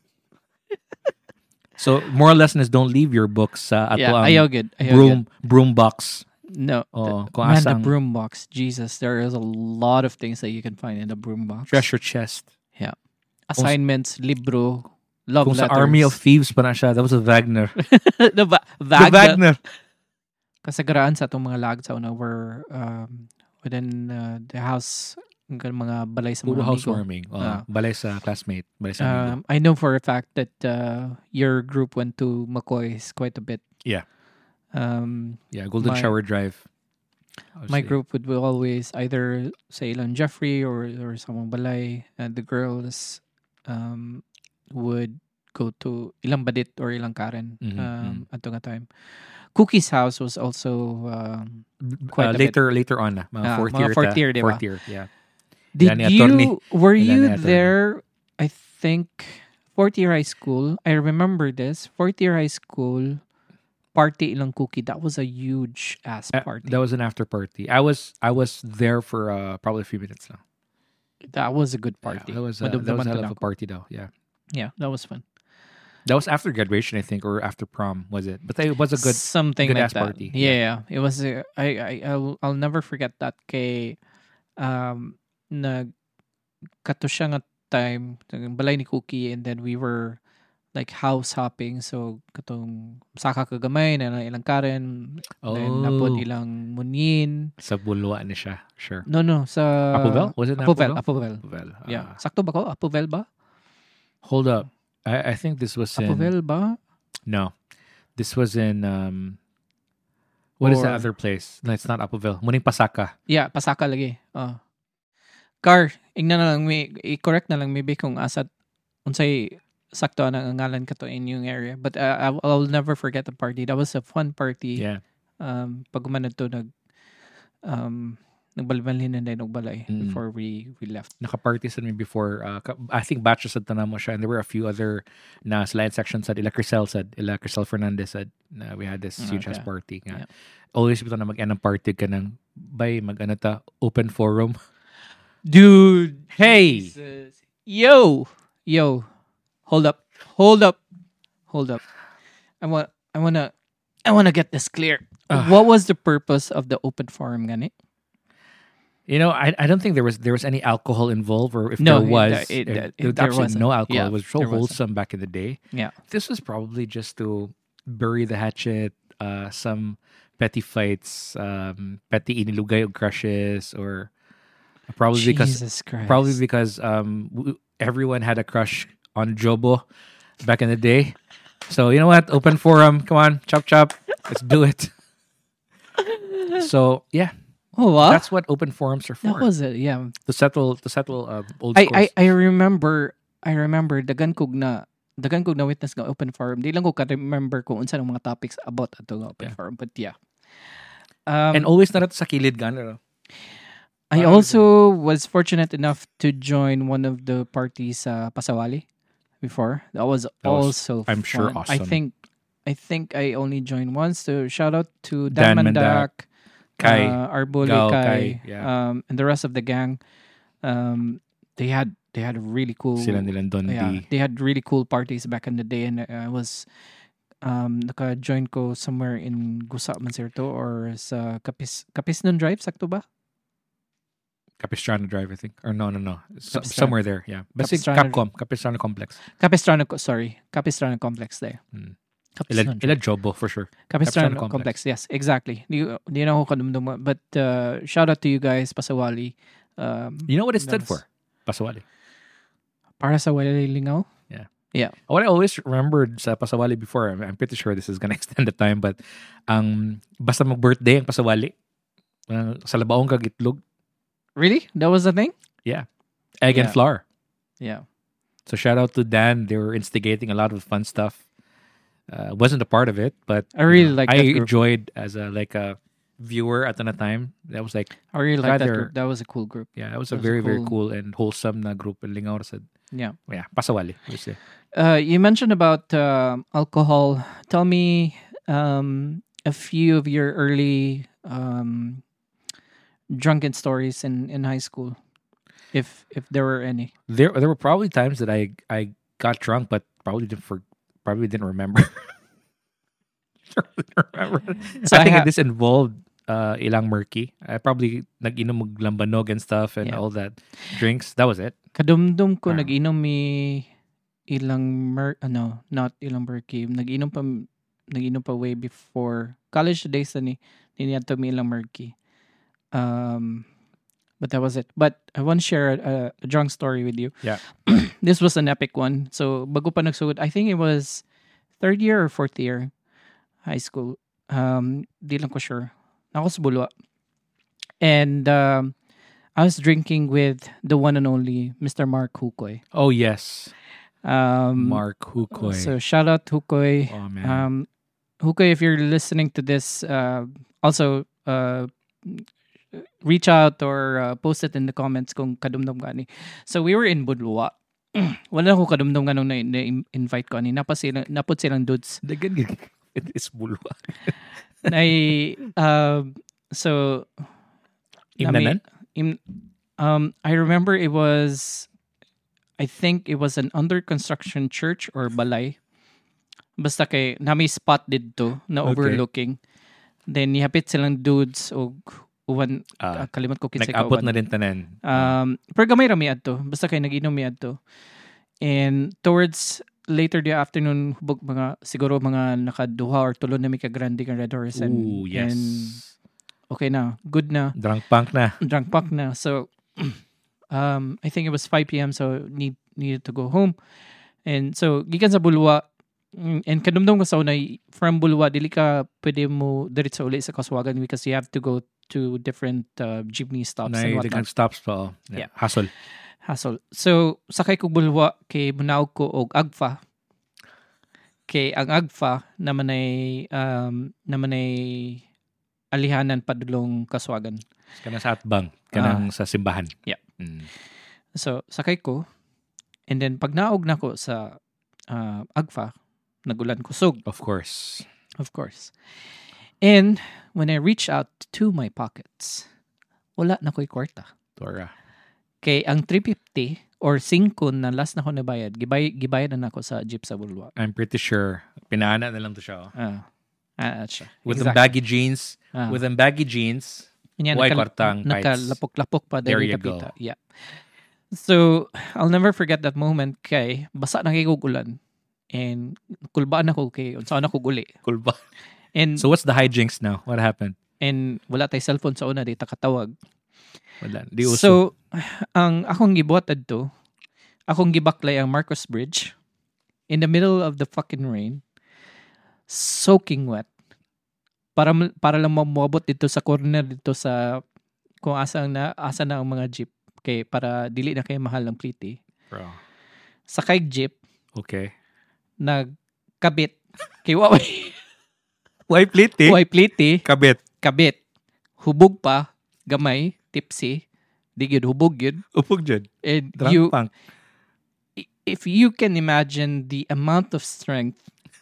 A: So moral lesson is don't leave your books sa broom box.
B: No. The broom box. Jesus, there is a lot of things that you can find in the broom box.
A: Treasure chest.
B: Yeah. assignments, libro, love
A: Kung
B: letters.
A: sa Army of Thieves pa na siya, that was a Wagner.
B: The
A: The Wagner.
B: Kasagaraan sa itong mga lag sa una were within the house, mga balay sa
A: Puro
B: mga amigo.
A: housewarming. Balay sa classmate. Balay sa amigo.
B: I know for a fact that your group went to McCoy's quite a bit.
A: Yeah.
B: Yeah,
A: Golden Shower Drive.
B: My group would always either say ilang Jeffrey or samang balay, and the girls would go to ilang Badit or ilang Karen at nga time. Cookie's house was also quite a
A: later
B: bit.
A: Later on, fourth year, diba? Fourth year, yeah.
B: Were you there? I think fourth year high school. I remember this fourth year high school party ilang Cookie. That was a huge ass party.
A: That was an after party. I was there for probably a few minutes now.
B: That was a good party.
A: Yeah, that was a hell of a party though. Yeah.
B: Yeah, that was fun.
A: That was after graduation, I think, or after prom, was it? But it was a good
B: something
A: good
B: like
A: ass
B: that.
A: party.
B: Yeah, it was. I'll never forget that. Kay kato siya nga time balay ni Cookie, and then we were like house hopping. So katong saka kagamay na ilang Karen, then napod ilang Munyin.
A: Sa Bulwa ni siya, sure.
B: No, sa
A: Apuvel? Was it
B: Apuvel?
A: Apuvel.
B: Yeah, sakto ba ko? Apuvel ba?
A: Hold up. I think this was in...
B: Apuvel ba?
A: No. This was in... what is the other place? No, it's not Apuvel. Muning Pasaka.
B: Yeah, Pasaka lagi. Car, ingnan na lang, i-correct na lang maybe kung asat unsay sakto na ang ngalan ka to in yung area. But I'll never forget the party. That was a fun party.
A: Yeah.
B: Pag umanad to, nagbalbalhin na din og balay before we left.
A: Naka-party sa me before. I think batches at Tanamo siya, and there were a few other na slide sections at Ila Crisel Fernandez said na we had this huge ass party. Nga. Yeah. Always bito na mag-end ng party ka ng mag-ano ta, open forum.
B: Dude,
A: hey!
B: Jesus. Yo! Hold up. I wanna get this clear. What was the purpose of the open forum gani?
A: You know, I don't think there was any alcohol involved, or if there was, there was no alcohol. Yeah, it was so wholesome back in the day.
B: Yeah.
A: This was probably just to bury the hatchet, some petty fights, petty inilugay og crushes, or probably because everyone had a crush on Jobo back in the day. So, you know what? Open forum. Come on. Chop. Let's do it. So, yeah.
B: Oh, what?
A: That's what open forums are for.
B: That was it, yeah.
A: To settle old
B: scores. I remember dagan kog na witness ng open forum. Di lang ko ka-remember kung unsa ng mga topics about ato nga open forum, but yeah.
A: And always na sa kilid gano.
B: I also was fortunate enough to join one of the parties sa Pasawali before. That was also
A: I'm
B: fun.
A: sure awesome.
B: I think I only joined once. So shout out to Dan Mandak,
A: Kai,
B: Arbole, Kai,
A: yeah.
B: And the rest of the gang. They had a really cool.
A: Sila nilang Dondi.
B: They had really cool parties back in the day, and I was naka-join ko somewhere in Gusa Manserto or sa Capisnon Drive, sakto ba?
A: Capistrano Drive, I think. Or no. Somewhere there, yeah. But Capistrano Complex.
B: Capistrano Complex there.
A: Ila Jobo, for sure.
B: Capistrano Complex, yes, exactly. Di na ako kanumdum. But shout out to you guys, Pasawali.
A: You know what it stood for? Pasawali.
B: Para sa Wali Lingaw? Yeah.
A: What I always remembered sa Pasawali before, I'm pretty sure this is gonna extend the time, but basta mag-birthday ang Pasawali, sa labaong kag itlog.
B: Really? That was the thing?
A: Yeah. Egg and flour.
B: Yeah.
A: So shout out to Dan. They were instigating a lot of fun stuff. Wasn't a part of it, but
B: I really like that group.
A: Enjoyed as a viewer at the time. That was like
B: I really like that group. That was a cool group.
A: Yeah, it was very cool and wholesome na group in Lingaw.
B: Yeah,
A: Pasawali. Obviously.
B: You mentioned about alcohol. Tell me a few of your early drunken stories in high school, if there were any.
A: There were probably times that I got drunk, but probably didn't remember.
B: So
A: I think this involved ilang murky. I probably nag-inom og lambanog and stuff and all that drinks. That was it.
B: Kadumdum ko nag-inom ilang not ilang murky. Nag-inom pa way before college days ni niadto mi ilang murky. But that was it. But I want to share a drunk story with you.
A: Yeah.
B: This was an epic one. So bago pa nagsugod, I think it was 3rd year or 4th year high school. Di lang ko sure. Ako sa Bulwa. And I was drinking with the one and only Mr. Mark Hukoy.
A: Oh, yes. Mark Hukoy.
B: So shout out Hukoy.
A: Oh, man.
B: Hukoy, if you're listening to this, also reach out or post it in the comments kung kadumdum gani. So we were in Bulwa. Wala ko kadumdum ganong na-invite ko ani. Napot silang dudes.
A: It is Bulwa.
B: So
A: Imnanan?
B: I remember I think it was an under construction church or balay. Basta kay nami spot didto na overlooking. Then nihapit silang dudes o uwan kalimot ko kinsa
A: nag-abot na din tanan.
B: Pero gamay rami adto. Basta kay nag-inom mi adto. And towards later the afternoon, hubog siguro mga nakaduha or tulo na mi ka grande ka Red Horse.
A: Ooh, yes.
B: And okay na. Good na.
A: Drunk punk na.
B: So, I think it was 5 p.m. so needed to go home. And so, gikan sa Bulwa, and kadumdum ko sa unay, from Bulwa, dili ka pwede mo diretso uli sa Kaswagan because you have to go to different jeepney stops and whatnot.
A: Stops pa. Yeah. Hassle.
B: So, sakay ko Bulwa kay munaog ko og Agfa. Kay ang Agfa naman ay alihanan padulong Kaswagan.
A: Kanang sa Atbang, kanang sa simbahan.
B: Yeah. So, sakay ko. And then, pag naog na ko sa Agfa, nagulan kusog.
A: Of course.
B: And, when I reach out to my pockets, wala na ko'y kwarta.
A: Tora.
B: Kay ang 350 or 5 na last na ko nabayad, gibayad na ako sa jeep sa Bulwa.
A: I'm pretty sure, pinaana na lang to siya.
B: Siya.
A: With them baggy jeans, why kwartang tights?
B: Nakalapok-lapok pa.
A: There you go.
B: Yeah. So, I'll never forget that moment kay basa na kay ulan. And kulbaan ako kay saan ako guli.
A: Kulba.
B: And
A: so what's the hijinks now? What happened?
B: And wala tay cellphone sa una, di ta katawag.
A: Wala. Di uso.
B: So, ang akong gibuhat adto, akong gibaklay ang Marcos Bridge in the middle of the fucking rain, soaking wet. Para lang mamabot dito sa corner dito sa kung asa na ang mga jeep kay para dili na kay mahal ng pliti.
A: Bro.
B: Sakay jeep.
A: Okay.
B: Nagkabit. Kay
A: Why pliti? Kabit.
B: Hubog pa, gamay, tipsy. Di gyud hubog gyud. And
A: drunk punk.
B: If you can imagine the amount of strength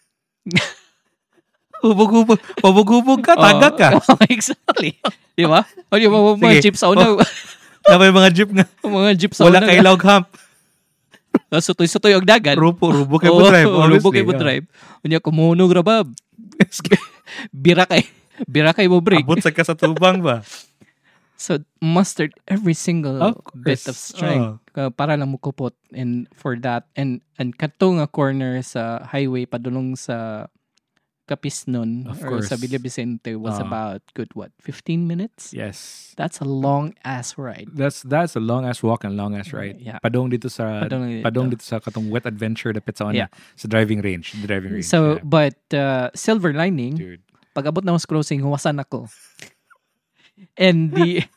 A: Hubog ka, tagak ka.
B: Exactly. Di ba? O di ba mga jeep sa una?
A: May mga jeep nga.
B: Mga jeep sa una.
A: Wala kay log hump.
B: Sutoy-sutoy ang dagat.
A: Rubo kay mo drive.
B: Rubo kay mo drive. Unya kumunog rabab. Bira kay mo break.
A: Abot sa kasatubang ba?
B: So, mustered every single bit of strength para lang mukupot and for that. And kato nga corner sa highway padulong sa Kapisnon or sa Villa Vicente was about 15 minutes?
A: Yes.
B: That's a long ass ride.
A: That's a long ass walk and long ass ride.
B: Yeah.
A: Padong dito sa katong wet adventure dapit sa sa driving range.
B: So, but silver lining, dude. Pag abot na mas crossing, huwasan ako. And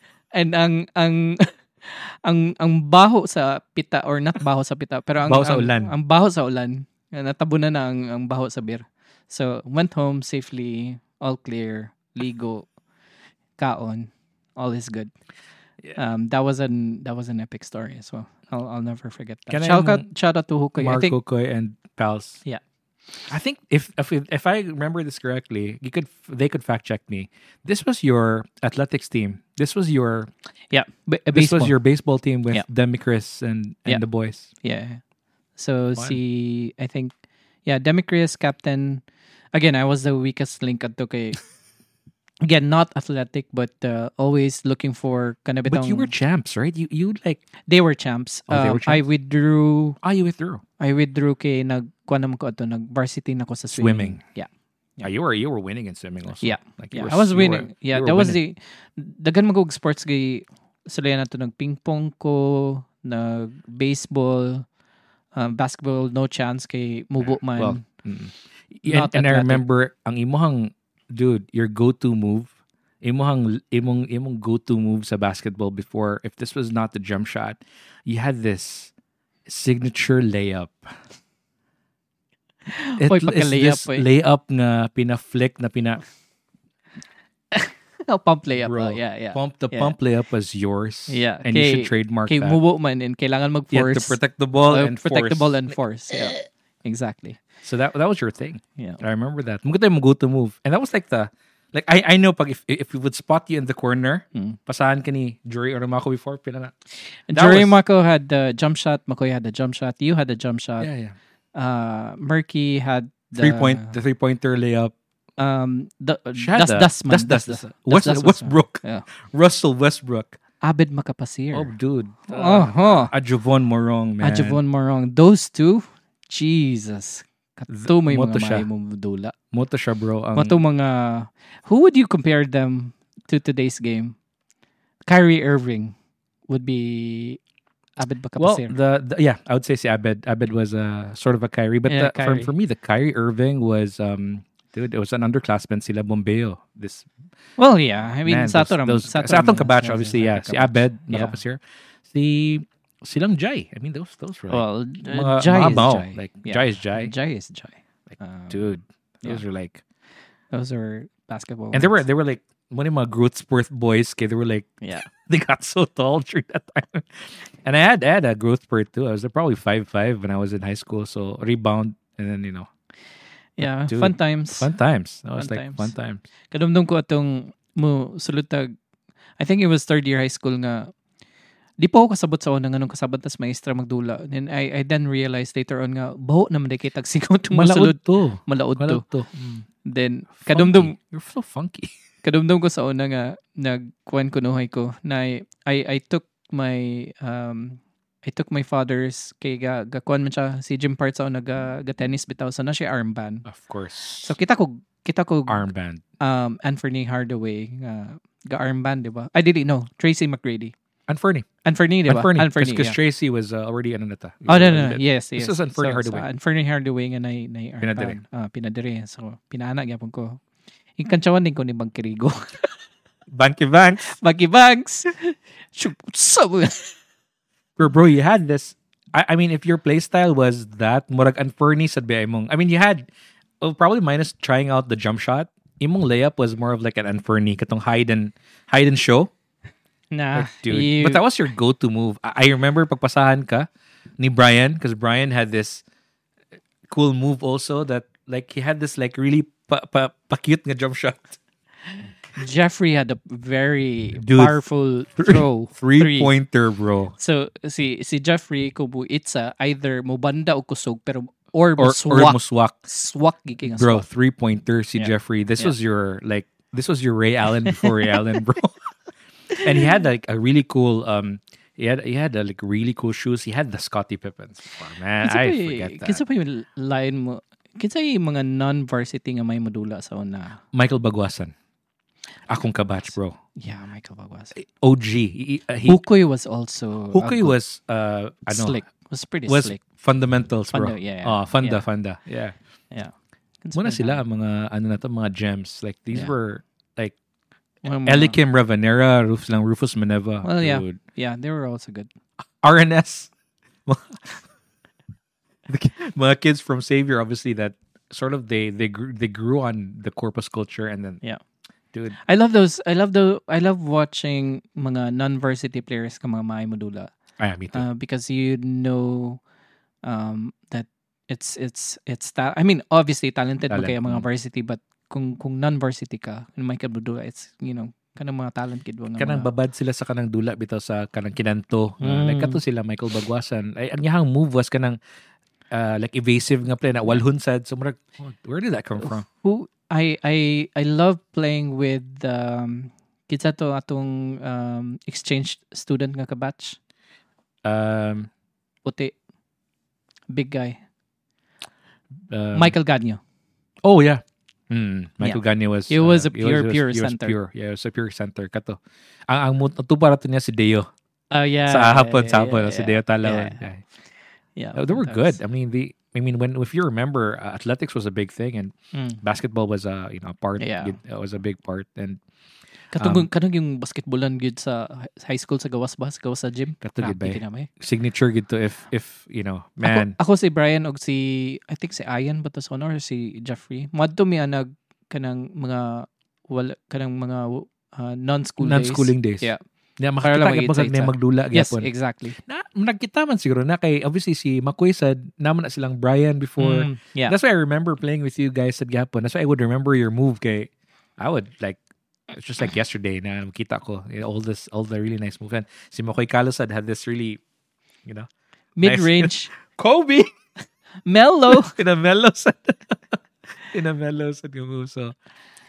B: ang baho sa pita or not baho sa pita pero ang baho sa ulan natabunan na ang baho sa beer. So went home safely, all clear, ligo, kaon, all is good. Yeah. That was an epic story as well. I'll never forget that. Shout out to Hukoy.
A: Mark Hukoy and pals.
B: Yeah.
A: I think if I remember this correctly, they could fact check me. This was your athletics team. This was your this was your baseball team with Demi Chris and the boys.
B: Yeah. So I think Demi Chris captain. Again, I was the weakest link at kay again, not athletic, but always looking for kind of
A: But you were champs, right? You like
B: they were champs.
A: Oh, they were champs?
B: I withdrew.
A: You withdrew.
B: I withdrew kay nagkuan naman ko ato nag-varsity na ko sa swimming. Yeah.
A: You were winning in swimming also.
B: Yeah.
A: Like
B: I was winning. That was the dagan magog sports gay sila na to nag ping pong ko, nag baseball, basketball no chance kay mubo man.
A: Well, and I remember ang imuhang dude, your go-to move, imong go-to move sa basketball before, if this was not the jump shot, you had this signature layup. It's this layup na pina-flick na
B: pump layup. Bro, yeah.
A: Pump layup was yours.
B: Yeah.
A: And you should trademark that.
B: Mubo man and kailangan mag-force.
A: You have to protect the ball and force.
B: Protect the ball and force. Yeah. Exactly.
A: So that was your thing.
B: Yeah.
A: I remember that. Maganda yung go-to move. And that was like I know pag if we would spot you in the corner, pasahan ka ni Jury or Mako before,
B: Jury Mako had the jump shot, Makoy had the jump shot, you had the jump shot.
A: Yeah.
B: Murky had the
A: 3-pointer layup.
B: Westbrook.
A: Yeah. Russell Westbrook.
B: Abed Makapasir.
A: Oh, dude.
B: Ajavon
A: Morong, man.
B: Ajavon Morong. Those two, Jesus. Kato may mga maimong dula.
A: Moto siya, bro.
B: Moto mga... Who would you compare them to today's game? Kyrie Irving would be Abed Makapasir.
A: Well, I would say si Abed. Abed was sort of a Kyrie. But
B: Kyrie.
A: For me, the Kyrie Irving was... dude, it was an underclassman, sila Bombeo.
B: Well, yeah. I mean, sa atong
A: kabatch, obviously, yeah. Si Abed, Nakapasir. Silang Jai. I mean, those were like...
B: Well, Jai is Jai.
A: Like, Jai is Jai.
B: Jai is Jai.
A: Like, dude, those are like...
B: Those are basketball.
A: And they were like, one of my growth spurt boys, they were like...
B: Yeah.
A: They got so tall during that time. And I had a growth spurt too. I was probably 5'5" when I was in high school. So, rebound, and then,
B: Yeah,
A: dude,
B: fun times.
A: Fun times. That was fun times.
B: Kadumdum ko atong mo sulutag. I think it was third year high school nga. Di pa ako kasabot sa unang anong kasabot tas maestra magdula. And I then realized later on nga baho naman day kay tagsigaw tong
A: Malaod to.
B: Then kadumdum
A: you're so funky.
B: Kadumdum ko sa una nga nagkuan kunuhay ko na I took my father's kay gakuan man siya si Jim Parts sa ga tennis bitaw so na siya armband.
A: Of course.
B: So kita ko
A: armband.
B: Anthony Hardaway ga armband, di ba? I didn't know. Tracy McGrady.
A: Anferny,
B: di ba? Anferny.
A: Because Tracy was already nata.
B: Oh, no. Yes.
A: This is Anferny Hardaway.
B: Anferny Hardaway nga na armband. Pinadire. So, pinaana gyapon ko. Ikantsawan din ko ni Bangkirigo.
A: Banky Banks. Bro, you had this. I mean, if your play style was that, murag Anferny sad ba imong. I mean, you had probably minus trying out the jump shot. Imong layup was more of like an Anferny, katong hide and show.
B: Nah,
A: like, dude. But that was your go-to move. I remember pagpasahan ka ni Brian, because Brian had this cool move also that like he had this like really pa-cute nga jump shot.
B: Jeffrey had a very powerful throw.
A: Three-pointer, bro.
B: So si Jeffrey kubu itsa either mobanda o kusog pero or
A: muswak.
B: Swak giking
A: bro, three-pointer si Jeffrey. This was your Ray Allen before Ray Allen, bro. And he had like a really cool he had like really cool shoes. He had the Scottie Pippens. Oh, man, I forget that.
B: Kinsa pa yung line mo? Kinsa yung mga non-varsity nga may modula sa una?
A: Michael Baguasan. Akong kabatch, bro.
B: Yeah, Michael Baguasan.
A: OG.
B: Hukoy was also
A: Hukoy was
B: slick. Was pretty
A: slick. Fundamentals, bro.
B: Funda.
A: Yeah.
B: Kinsa
A: muna sila mga mga gems. Like these were like Elikim Ravanera, Rufus Maneva.
B: Well,
A: dude.
B: Yeah, they were also good.
A: RNS. Mga kids from Xavier, obviously, that sort of they grew on the corpus culture, and then dude,
B: I love those. I love watching mga non-varsity players ka mga maay modula.
A: Me too.
B: Because that it's I mean, obviously talented mo kaya mga varsity, but kung non-varsity ka, may kabudula, it's, kanang mga talent kid mga
A: kanang babad sila sa kanang dula bitaw sa kanang kinanto. Like kato sila Michael Baguasan. Ay ang yahang move was kanang like evasive nga play na walhun sad. So where did that come from?
B: I love playing with kita to atong exchange student nga kabatch. Puti. Big guy. Michael Gagno.
A: Oh yeah. Michael Gagno was
B: he was a pure center.
A: It was a pure center kato. Ang tupa rato niya si Deo.
B: Yeah.
A: Sa hapon si Deo Talaw.
B: Yeah.
A: They were good. I mean if you remember, athletics was a big thing and basketball was a part.
B: Yeah.
A: It was a big part and
B: katong yung basketballan gid sa high school sa gawas sa gym.
A: Katong gid ba? Signature gid to if man.
B: Ako si Brian og si I think si Ian Batason or si Jeffrey. Madto mi anag kanang mga
A: non-schooling days.
B: Yeah.
A: Yeah, makakita ka na magdula
B: gyapon. Yes, exactly.
A: Nagkita man siguro na kay obviously si Makoy said naman na silang Brian before.
B: Yeah.
A: That's why I remember playing with you guys at Gyapon. That's why I would remember your move kay I would like it's just like yesterday na makita ko all the really nice move. And si Makoy Calasad had this really
B: mid-range
A: nice, Kobe
B: mellow
A: in a mellow set yung move. So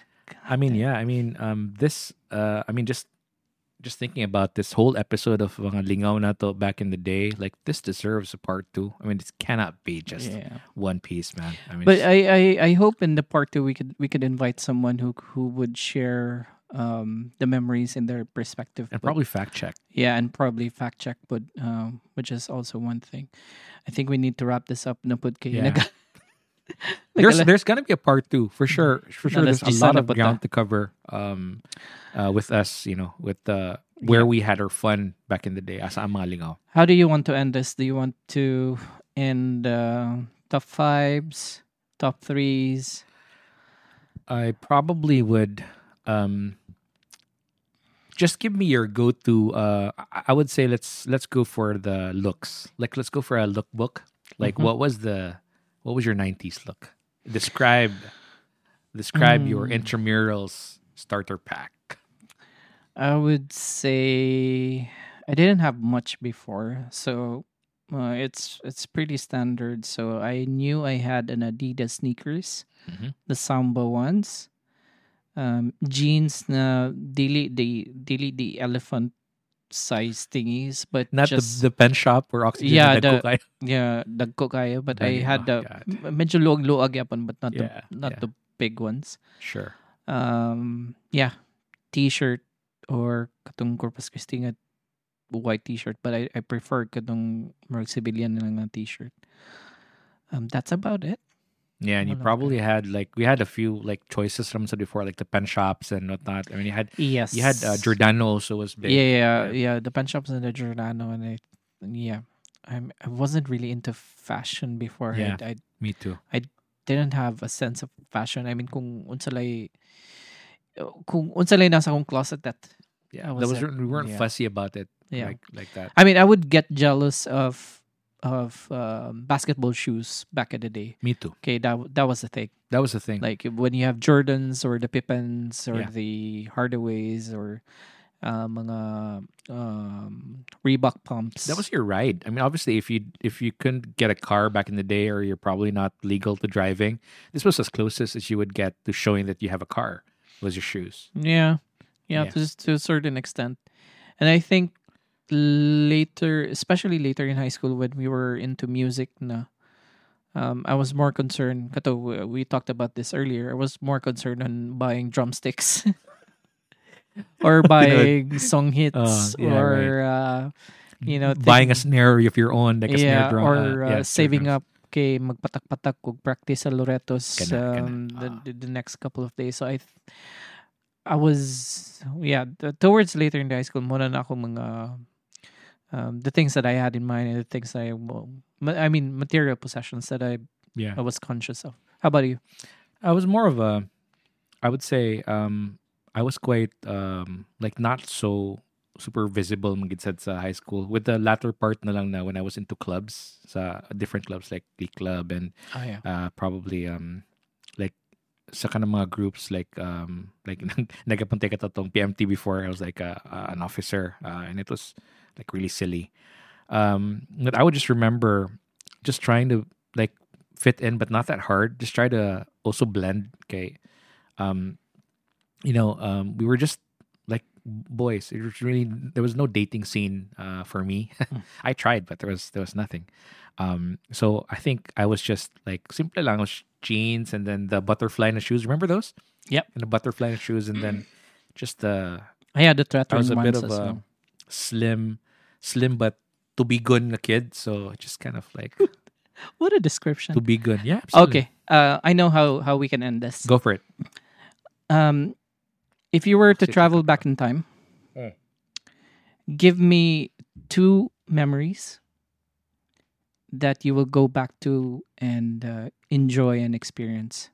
A: just thinking about this whole episode of mga lingaw na to back in the day, like this deserves a part 2. I mean, this cannot be just one piece, man. I mean,
B: but I hope in the part 2 we could invite someone who would share the memories in their perspective
A: and probably fact check.
B: Yeah, and probably fact check, but which is also one thing. I think we need to wrap this up. Na pud kay
A: there's gonna be a part 2 for sure. For sure, there's a lot of ground to cover. With us, with where we had our fun back in the day. Asa ang mga lingaw.
B: How do you want to end this? Do you want to end top 5s, top 3s?
A: I probably would just give me your go-to. I would say let's go for the looks. Like let's go for a lookbook. Like what was your 90s look? Describe your intramurals starter pack.
B: I would say I didn't have much before, so it's pretty standard. So I knew I had an Adidas sneakers, the Samba ones, jeans na dili the elephant size thingies, but
A: not
B: just
A: the pen shop or oxygen.
B: dagko kayo. But I had the medyo luag yapon, but not the big ones.
A: Sure.
B: T-shirt or katong Corpus Christi nga white T-shirt, but I prefer katong more civilian lang na T-shirt. That's about it.
A: Yeah, and you probably had we had a few choices from before, like the pen shops and whatnot. I mean, you had Giordano also was big.
B: Yeah. The pen shops and the Giordano, and I wasn't really into fashion before.
A: Yeah, me too.
B: I didn't have a sense of fashion. I mean, kung unsalay nasa akong closet that.
A: Yeah, we weren't fussy about it.
B: Yeah,
A: like that.
B: I mean, I would get jealous of basketball shoes back in the day.
A: Me too.
B: Okay, that was the thing.
A: That was the thing.
B: Like when you have Jordans or the Pippens or the Hardaways or mga Reebok pumps.
A: That was your ride. I mean, obviously, if you couldn't get a car back in the day, or you're probably not legal to driving, this was as closest as you would get to showing that you have a car. Was your shoes?
B: Yeah. To a certain extent, and I think especially later in high school when we were into music na, I was more concerned. Kato, we talked about this earlier. I was more concerned on buying drumsticks or buying song hits or
A: buying a snare of your own, like a snare drum,
B: or saving up kay magpatak-patak kog practice sa Loretos the next couple of days. So I was towards later in the high school muna na ako mga the things that I had in mind and the things material possessions that I was conscious of. How about you?
A: I was more of I would say I was quite not so super visible magid sa high school, with the latter part na lang na when I was into clubs, sa different clubs like Glee Club and probably sa kanang mga groups like nagapunta ka tong PMT before. I was like an officer and it was like really silly. But I would just remember just trying to like fit in, but not that hard. Just try to also blend. Okay, we were just like boys. It was really, there was no dating scene for me. I tried, but there was nothing. So I think I was just like simple lang, was jeans and then the butterfly na shoes. Remember those?
B: Yep.
A: And the butterfly na shoes, and then just the.
B: I had the
A: I was
B: Tretron
A: a bit
B: ones
A: of
B: as
A: a
B: well.
A: slim but to be good na kid. So just kind of like
B: What a description.
A: to be good. Yeah. Absolutely.
B: Okay. I know how we can end this.
A: Go for it.
B: If you were to
A: Sit
B: travel back in time, give me 2 memories that you will go back to and enjoy and experience.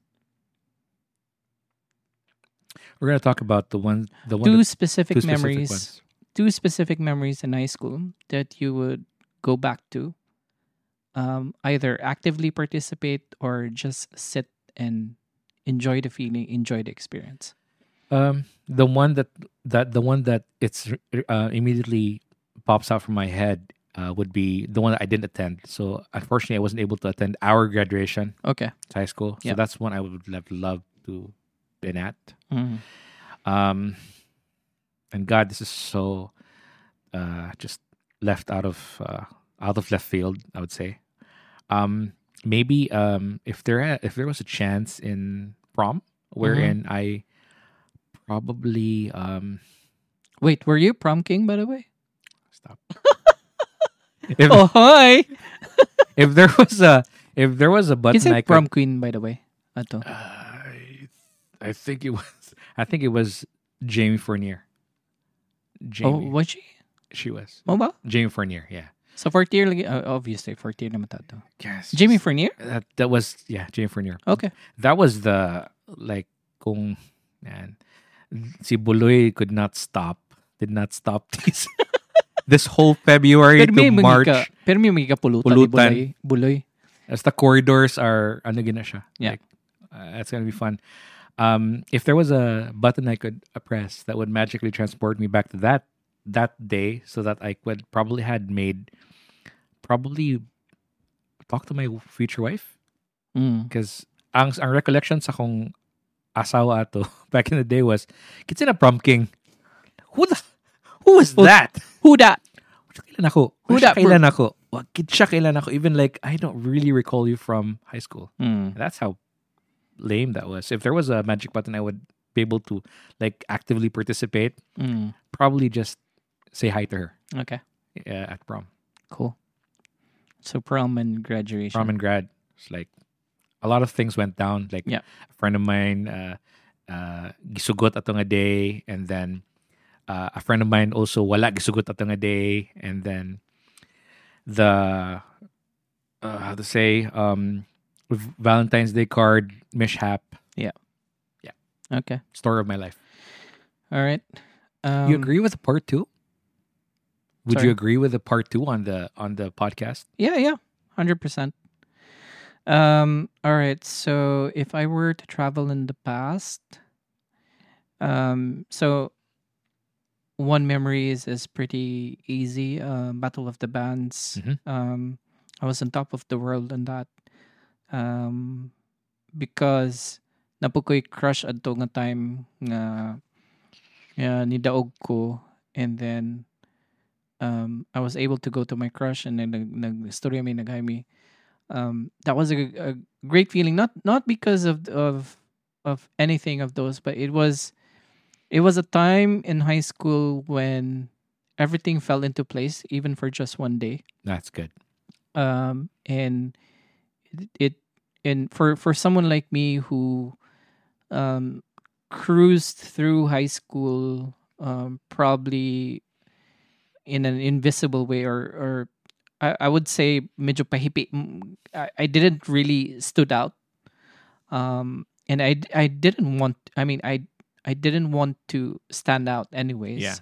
A: We're gonna talk about the one.
B: Two specific
A: two specific
B: memories.
A: ones.
B: 2 specific memories in high school that you would go back to. Either actively participate or just sit and enjoy the feeling, enjoy the experience.
A: The one that it's immediately pops out from my head would be the one that I didn't attend. So unfortunately, I wasn't able to attend our graduation
B: Okay.
A: at high school. So
B: Yeah.
A: that's one I would have loved to been at.
B: Mhm.
A: And God, this is so just left out of left field, I would say. Maybe if there was a chance in prom wherein I probably
B: Wait, were you prom king, by the way?
A: stop. if,
B: Oh, hi!
A: if there was a button
B: Is it
A: I
B: prom
A: could,
B: queen, by the way? Ato.
A: I think it was Jamie Fournier. Jamie.
B: Oh, was she?
A: She was
B: Oh, ba?
A: Jamie Fournier. Yeah.
B: So, 4th year, obviously, 4th year naman tato.
A: Yes.
B: Jamie Fournier?
A: That was Jamie Fournier.
B: Okay.
A: That was the like kung man. Si Buloy did not stop this this whole February to March.
B: Pero may mga pulutan
A: Pulutan.
B: ni Buloy.
A: As the corridors are ano gina siya.
B: Yeah.
A: Like, that's gonna be fun. If there was a button I could press that would magically transport me back to that day, so that I would probably talk to my future wife, because ang recollection sa kong asawa ato back in the day was kitsa na prom king. Who was that?
B: Who that?
A: Kailan ako?
B: Who that, bro?
A: Kailan ako? Wag kitsa kailan ako. Even like I don't really recall you from high school. That's how lame that was. If there was a magic button, I would be able to like actively participate. Probably just say hi to her
B: Okay.
A: at prom.
B: Cool. So, prom and graduation.
A: Prom and grad. It's like a lot of things went down. Like
B: Yeah.
A: a friend of mine gisugot ato nga day, and then a friend of mine also wala gisugot ato nga day, and then the how to say Valentine's Day card mishap.
B: Okay.
A: Story of my life.
B: All right.
A: You agree with the part 2? Would
B: Sorry?
A: you agree with the part 2 on the podcast?
B: Yeah. 100%. All right. So, if I were to travel in the past, so one memory is pretty easy. Battle of the Bands. I was on top of the world on that. Because napukoy crush adto nga time nga nidaog ko, and then I was able to go to my crush, and then nag-storya mi naghay mi. That was a great feeling, not because of anything of those, but it was a time in high school when everything fell into place, even for just one day.
A: That's good.
B: And for someone like me who cruised through high school probably in an invisible way, or I would say medyo pahipi. I didn't really stood out, and I didn't want. I mean, I didn't want to stand out anyways.
A: Yeah.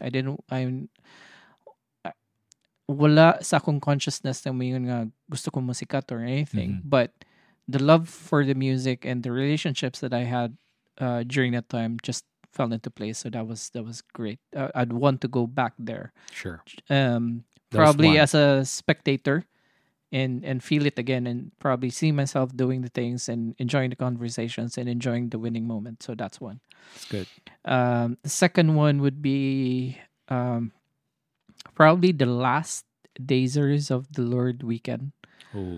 B: Wala sa akong consciousness na may nga gusto kong musikat or anything, but the love for the music and the relationships that I had during that time just fell into place. So that was great. I'd want to go back there.
A: Sure.
B: Probably
A: one.
B: as a spectator and feel it again, and probably see myself doing the things and enjoying the conversations and enjoying the winning moment. So that's one.
A: That's good.
B: The second one would be probably the last Dazers of the Lord weekend.
A: Oh.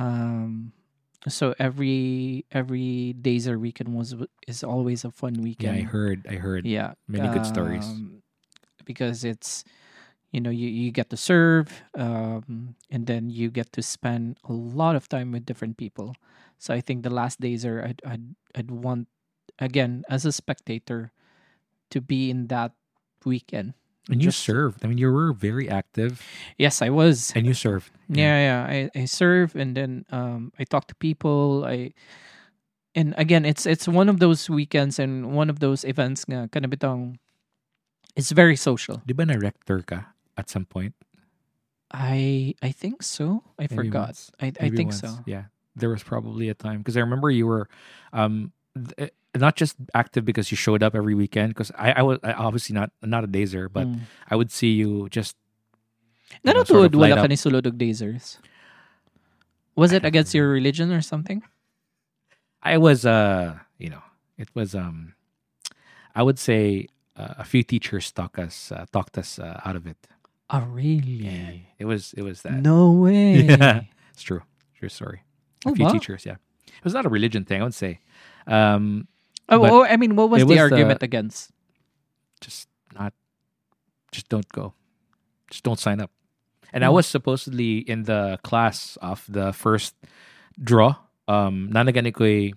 B: So every Dazer weekend is always a fun weekend.
A: Yeah, I heard.
B: Yeah,
A: many good stories.
B: Because it's, you get to serve, and then you get to spend a lot of time with different people. So I think the last Dazer, I'd want, again, as a spectator, to be in that weekend.
A: And you served. I mean, you were very active.
B: Yes, I was.
A: And you served.
B: Yeah. I serve, and then I talk to people. And again, it's one of those weekends and one of those events nga kanabitang, it's very social.
A: Di ba na rector ka at some point?
B: I think so. I
A: Maybe
B: forgot.
A: once.
B: I
A: Maybe
B: think
A: once.
B: so.
A: Yeah, there was probably a time because I remember you were not just active because you showed up every weekend. Because I was obviously not a Dazer, but I would see you just.
B: Natutuod wala ka ni sulod og Dazers. Was it against your religion or something?
A: I was it was I would say a few teachers talked us out of it.
B: Oh, really?
A: Yeah, it was that.
B: No way.
A: Yeah, it's true. True story. A few
B: wow.
A: teachers, yeah. It was not a religion thing, I would say.
B: I mean, what was the argument against?
A: Just don't go. Just don't sign up. And I was supposedly in the class of the first draw. Nanagani ko'y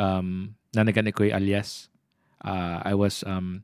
A: alias. I was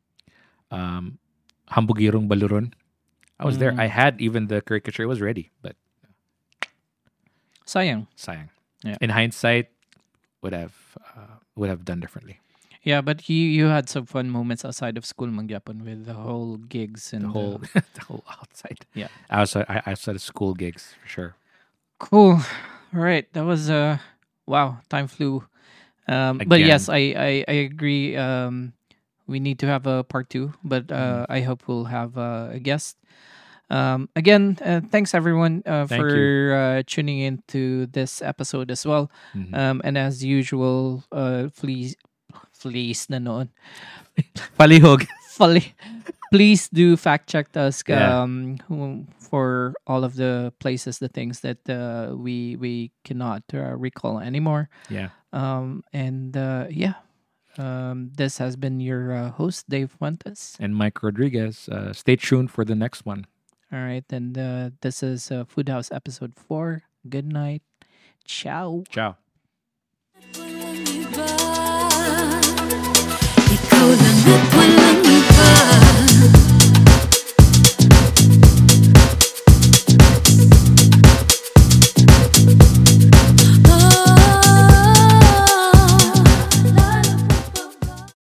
A: Hambugirong Baluron. I was there. I had even the caricature. It was ready, but
B: sayang.
A: Yeah. In hindsight, would have done differently.
B: Yeah, but you had some fun moments outside of school, Mangyapon, with the whole gigs and
A: the whole outside.
B: Yeah,
A: outside of school gigs for sure.
B: Cool. All right, that was wow. Time flew. But yes, I agree. We need to have a part 2, but I hope we'll have a guest. Again, thanks everyone for tuning in to this episode as well. And as usual, please na noon.
A: Palihog.
B: Please do fact check us for all of the places, the things that we cannot recall anymore.
A: Yeah.
B: This has been your host, Dave Fuentes.
A: And Mike Rodriguez. Stay tuned for the next one.
B: All right. And this is Food House episode 4. Good night. Ciao.
A: Ciao.
C: Ikaw lang at walang iba.